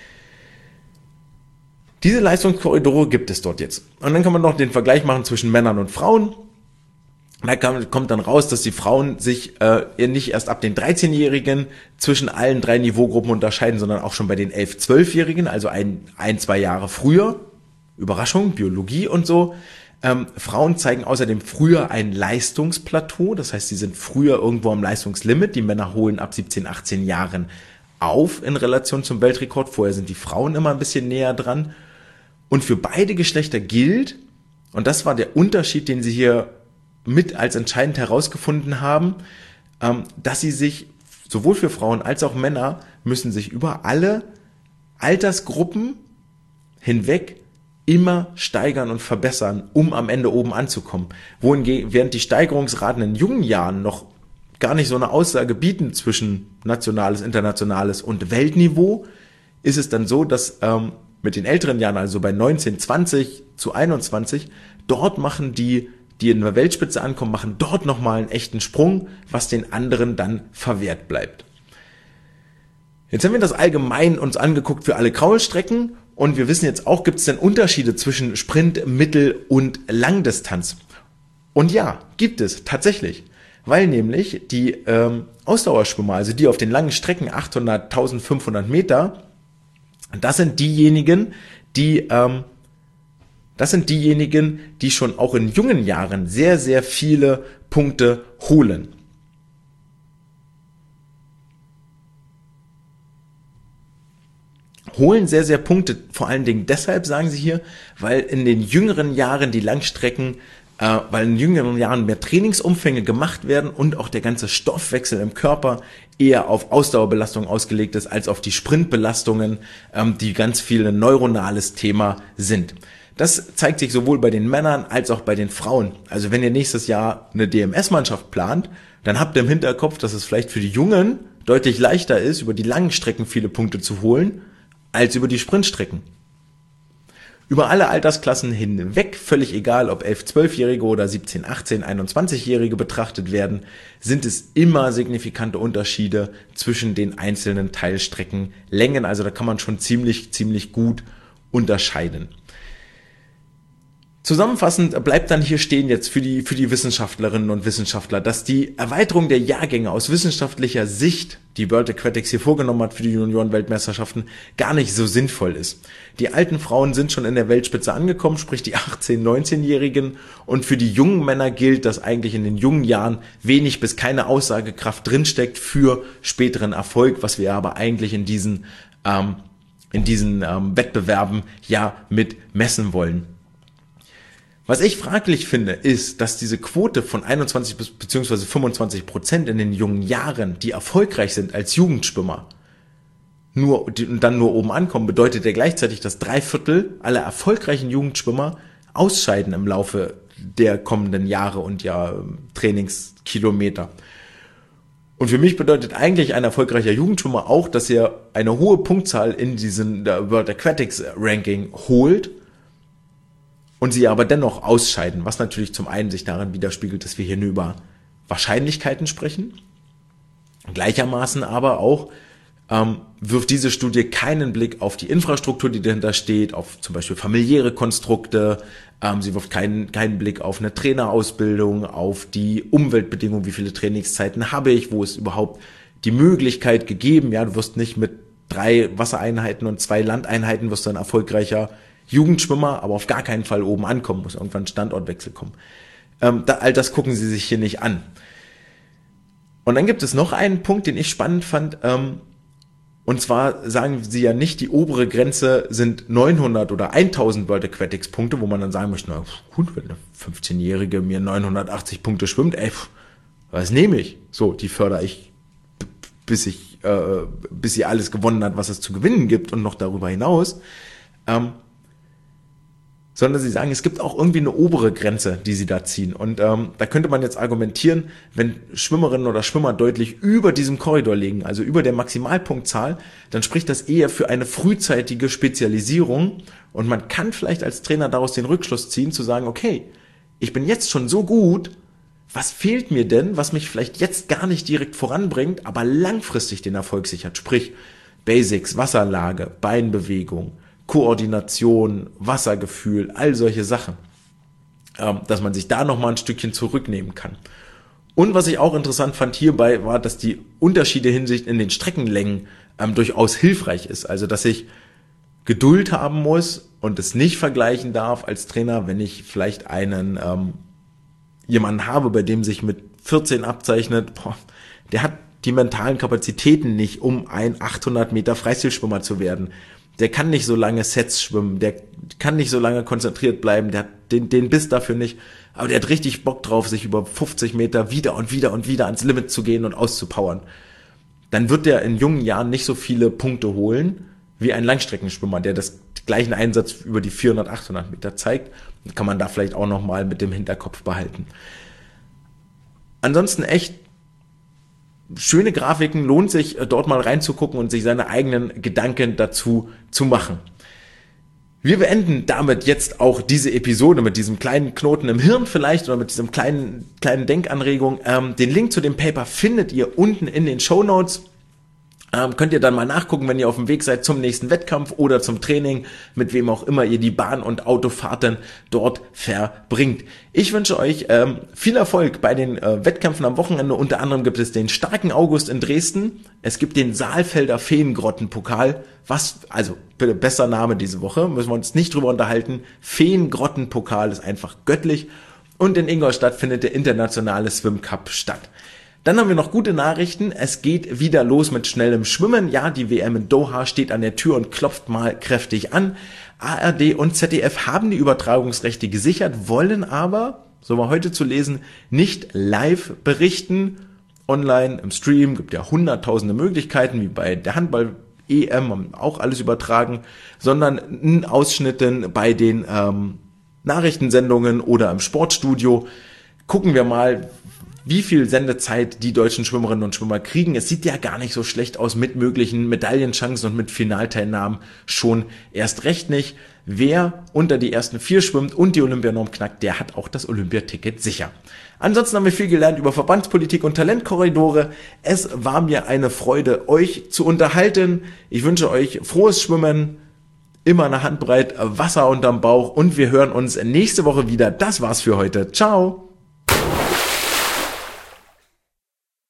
Diese Leistungskorridore gibt es dort jetzt. Und dann kann man noch den Vergleich machen zwischen Männern und Frauen. Da kommt dann raus, dass die Frauen sich äh, nicht erst ab den dreizehnjährigen zwischen allen drei Niveaugruppen unterscheiden, sondern auch schon bei den elf-, zwölfjährigen, also ein, ein, zwei Jahre früher. Überraschung, Biologie und so. Ähm, Frauen zeigen außerdem früher ein Leistungsplateau, das heißt, sie sind früher irgendwo am Leistungslimit. Die Männer holen ab siebzehn, achtzehn Jahren auf in Relation zum Weltrekord. Vorher sind die Frauen immer ein bisschen näher dran. Und für beide Geschlechter gilt, und das war der Unterschied, den sie hier mit als entscheidend herausgefunden haben, dass sie sich, sowohl für Frauen als auch Männer, müssen sich über alle Altersgruppen hinweg immer steigern und verbessern, um am Ende oben anzukommen. Wohingegen, während die Steigerungsraten in jungen Jahren noch gar nicht so eine Aussage bieten zwischen nationales, internationales und Weltniveau, ist es dann so, dass ähm, mit den älteren Jahren, also bei neunzehn, zwanzig zu einundzwanzig, dort machen die, die in der Weltspitze ankommen, machen dort nochmal einen echten Sprung, was den anderen dann verwehrt bleibt. Jetzt haben wir das allgemein uns angeguckt für alle Kraulstrecken und wir wissen jetzt auch, gibt es denn Unterschiede zwischen Sprint, Mittel- und Langdistanz? Und ja, gibt es tatsächlich, weil nämlich die ähm, Ausdauerschwimmer, also die auf den langen Strecken achthundert, eintausendfünfhundert Meter, das sind diejenigen, die ähm, das sind diejenigen, die schon auch in jungen Jahren sehr, sehr viele Punkte holen. Holen sehr, sehr Punkte, vor allen Dingen deshalb, sagen sie hier, weil in den jüngeren Jahren die Langstrecken, äh, weil in jüngeren Jahren mehr Trainingsumfänge gemacht werden und auch der ganze Stoffwechsel im Körper eher auf Ausdauerbelastung ausgelegt ist, als auf die Sprintbelastungen, ähm, die ganz viel ein neuronales Thema sind. Das zeigt sich sowohl bei den Männern als auch bei den Frauen. Also wenn ihr nächstes Jahr eine D M S-Mannschaft plant, dann habt ihr im Hinterkopf, dass es vielleicht für die Jungen deutlich leichter ist, über die langen Strecken viele Punkte zu holen, als über die Sprintstrecken. Über alle Altersklassen hinweg, völlig egal, ob elf-, zwölfjährige oder siebzehn-, achtzehn-, einundzwanzigjährige betrachtet werden, sind es immer signifikante Unterschiede zwischen den einzelnen Teilstreckenlängen. Also da kann man schon ziemlich, ziemlich gut unterscheiden. Zusammenfassend bleibt dann hier stehen jetzt für die, für die Wissenschaftlerinnen und Wissenschaftler, dass die Erweiterung der Jahrgänge aus wissenschaftlicher Sicht, die World Aquatics hier vorgenommen hat für die Junioren-Weltmeisterschaften, gar nicht so sinnvoll ist. Die alten Frauen sind schon in der Weltspitze angekommen, sprich die achtzehn-, neunzehnjährigen, und für die jungen Männer gilt, dass eigentlich in den jungen Jahren wenig bis keine Aussagekraft drinsteckt für späteren Erfolg, was wir aber eigentlich in diesen, ähm, in diesen ähm, Wettbewerben ja mit messen wollen. Was ich fraglich finde, ist, dass diese Quote von einundzwanzig bis beziehungsweise fünfundzwanzig Prozent in den jungen Jahren, die erfolgreich sind als Jugendschwimmer, nur und dann nur oben ankommen, bedeutet ja gleichzeitig, dass drei Viertel aller erfolgreichen Jugendschwimmer ausscheiden im Laufe der kommenden Jahre und ja Trainingskilometer. Und für mich bedeutet eigentlich ein erfolgreicher Jugendschwimmer auch, dass er eine hohe Punktzahl in diesen World Aquatics Ranking holt, und sie aber dennoch ausscheiden, was natürlich zum einen sich daran widerspiegelt, dass wir hier nur über Wahrscheinlichkeiten sprechen. Gleichermaßen aber auch ähm, wirft diese Studie keinen Blick auf die Infrastruktur, die dahinter steht, auf zum Beispiel familiäre Konstrukte. Ähm, sie wirft keinen, keinen Blick auf eine Trainerausbildung, auf die Umweltbedingungen, wie viele Trainingszeiten habe ich, wo ist überhaupt die Möglichkeit gegeben. Ja, du wirst nicht mit drei Wassereinheiten und zwei Landeinheiten wirst du ein erfolgreicher Jugendschwimmer, aber auf gar keinen Fall oben ankommen, muss irgendwann ein Standortwechsel kommen. Ähm, da, all das gucken sie sich hier nicht an. Und dann gibt es noch einen Punkt, den ich spannend fand, ähm, und zwar sagen sie ja nicht, die obere Grenze sind neunhundert oder tausend World Aquatics Punkte, wo man dann sagen möchte, na gut, wenn eine fünfzehnjährige mir neunhundertachtzig Punkte schwimmt, ey, was nehme ich? So, die fördere ich, bis ich, äh, bis sie alles gewonnen hat, was es zu gewinnen gibt und noch darüber hinaus. Ähm, sondern sie sagen, es gibt auch irgendwie eine obere Grenze, die sie da ziehen. Und ähm, da könnte man jetzt argumentieren, wenn Schwimmerinnen oder Schwimmer deutlich über diesem Korridor liegen, also über der Maximalpunktzahl, dann spricht das eher für eine frühzeitige Spezialisierung. Und man kann vielleicht als Trainer daraus den Rückschluss ziehen, zu sagen, okay, ich bin jetzt schon so gut, was fehlt mir denn, was mich vielleicht jetzt gar nicht direkt voranbringt, aber langfristig den Erfolg sichert? Sprich, Basics, Wasserlage, Beinbewegung, Koordination, Wassergefühl, all solche Sachen, ähm, dass man sich da nochmal ein Stückchen zurücknehmen kann. Und was ich auch interessant fand hierbei, war, dass die Unterschiede hinsicht in den Streckenlängen ähm, durchaus hilfreich ist. Also, dass ich Geduld haben muss und es nicht vergleichen darf als Trainer, wenn ich vielleicht einen ähm, jemanden habe, bei dem sich mit vierzehn abzeichnet, boah, der hat die mentalen Kapazitäten nicht, um ein achthundert Meter Freistilschwimmer zu werden. Der kann nicht so lange Sets schwimmen, der kann nicht so lange konzentriert bleiben, der hat den, den Biss dafür nicht, aber der hat richtig Bock drauf, sich über fünfzig Meter wieder und wieder und wieder ans Limit zu gehen und auszupowern. Dann wird der in jungen Jahren nicht so viele Punkte holen, wie ein Langstreckenschwimmer, der das gleichen Einsatz über die vierhundert, achthundert Meter zeigt. Kann man da vielleicht auch nochmal mit dem Hinterkopf behalten. Ansonsten echt schöne Grafiken, lohnt sich dort mal reinzugucken und sich seine eigenen Gedanken dazu zu machen. Wir beenden damit jetzt auch diese Episode mit diesem kleinen Knoten im Hirn vielleicht oder mit diesem kleinen kleinen Denkanregung. Ähm, den Link zu dem Paper findet ihr unten in den Shownotes. Ähm, könnt ihr dann mal nachgucken, wenn ihr auf dem Weg seid zum nächsten Wettkampf oder zum Training, mit wem auch immer ihr die Bahn- und Autofahrten dort verbringt. Ich wünsche euch ähm, viel Erfolg bei den äh, Wettkämpfen am Wochenende. Unter anderem gibt es den starken August in Dresden. Es gibt den Saalfelder Feengrottenpokal. Was, also bitte besser Name diese Woche, müssen wir uns nicht drüber unterhalten. Feengrottenpokal ist einfach göttlich. Und in Ingolstadt findet der internationale Swim Cup statt. Dann haben wir noch gute Nachrichten. Es geht wieder los mit schnellem Schwimmen. Ja, die W M in Doha steht an der Tür und klopft mal kräftig an. A R D und Z D F haben die Übertragungsrechte gesichert, wollen aber, so war heute zu lesen, nicht live berichten. Online im Stream gibt ja hunderttausende Möglichkeiten, wie bei der Handball-E M, haben auch alles übertragen, sondern in Ausschnitten bei den ähm, Nachrichtensendungen oder im Sportstudio. Gucken wir mal, wie viel Sendezeit die deutschen Schwimmerinnen und Schwimmer kriegen. Es sieht ja gar nicht so schlecht aus mit möglichen Medaillenchancen und mit Finalteilnahmen schon erst recht nicht. Wer unter die ersten vier schwimmt und die Olympianorm knackt, der hat auch das Olympiaticket sicher. Ansonsten haben wir viel gelernt über Verbandspolitik und Talentkorridore. Es war mir eine Freude, euch zu unterhalten. Ich wünsche euch frohes Schwimmen, immer eine Handbreit Wasser unterm Bauch und wir hören uns nächste Woche wieder. Das war's für heute. Ciao!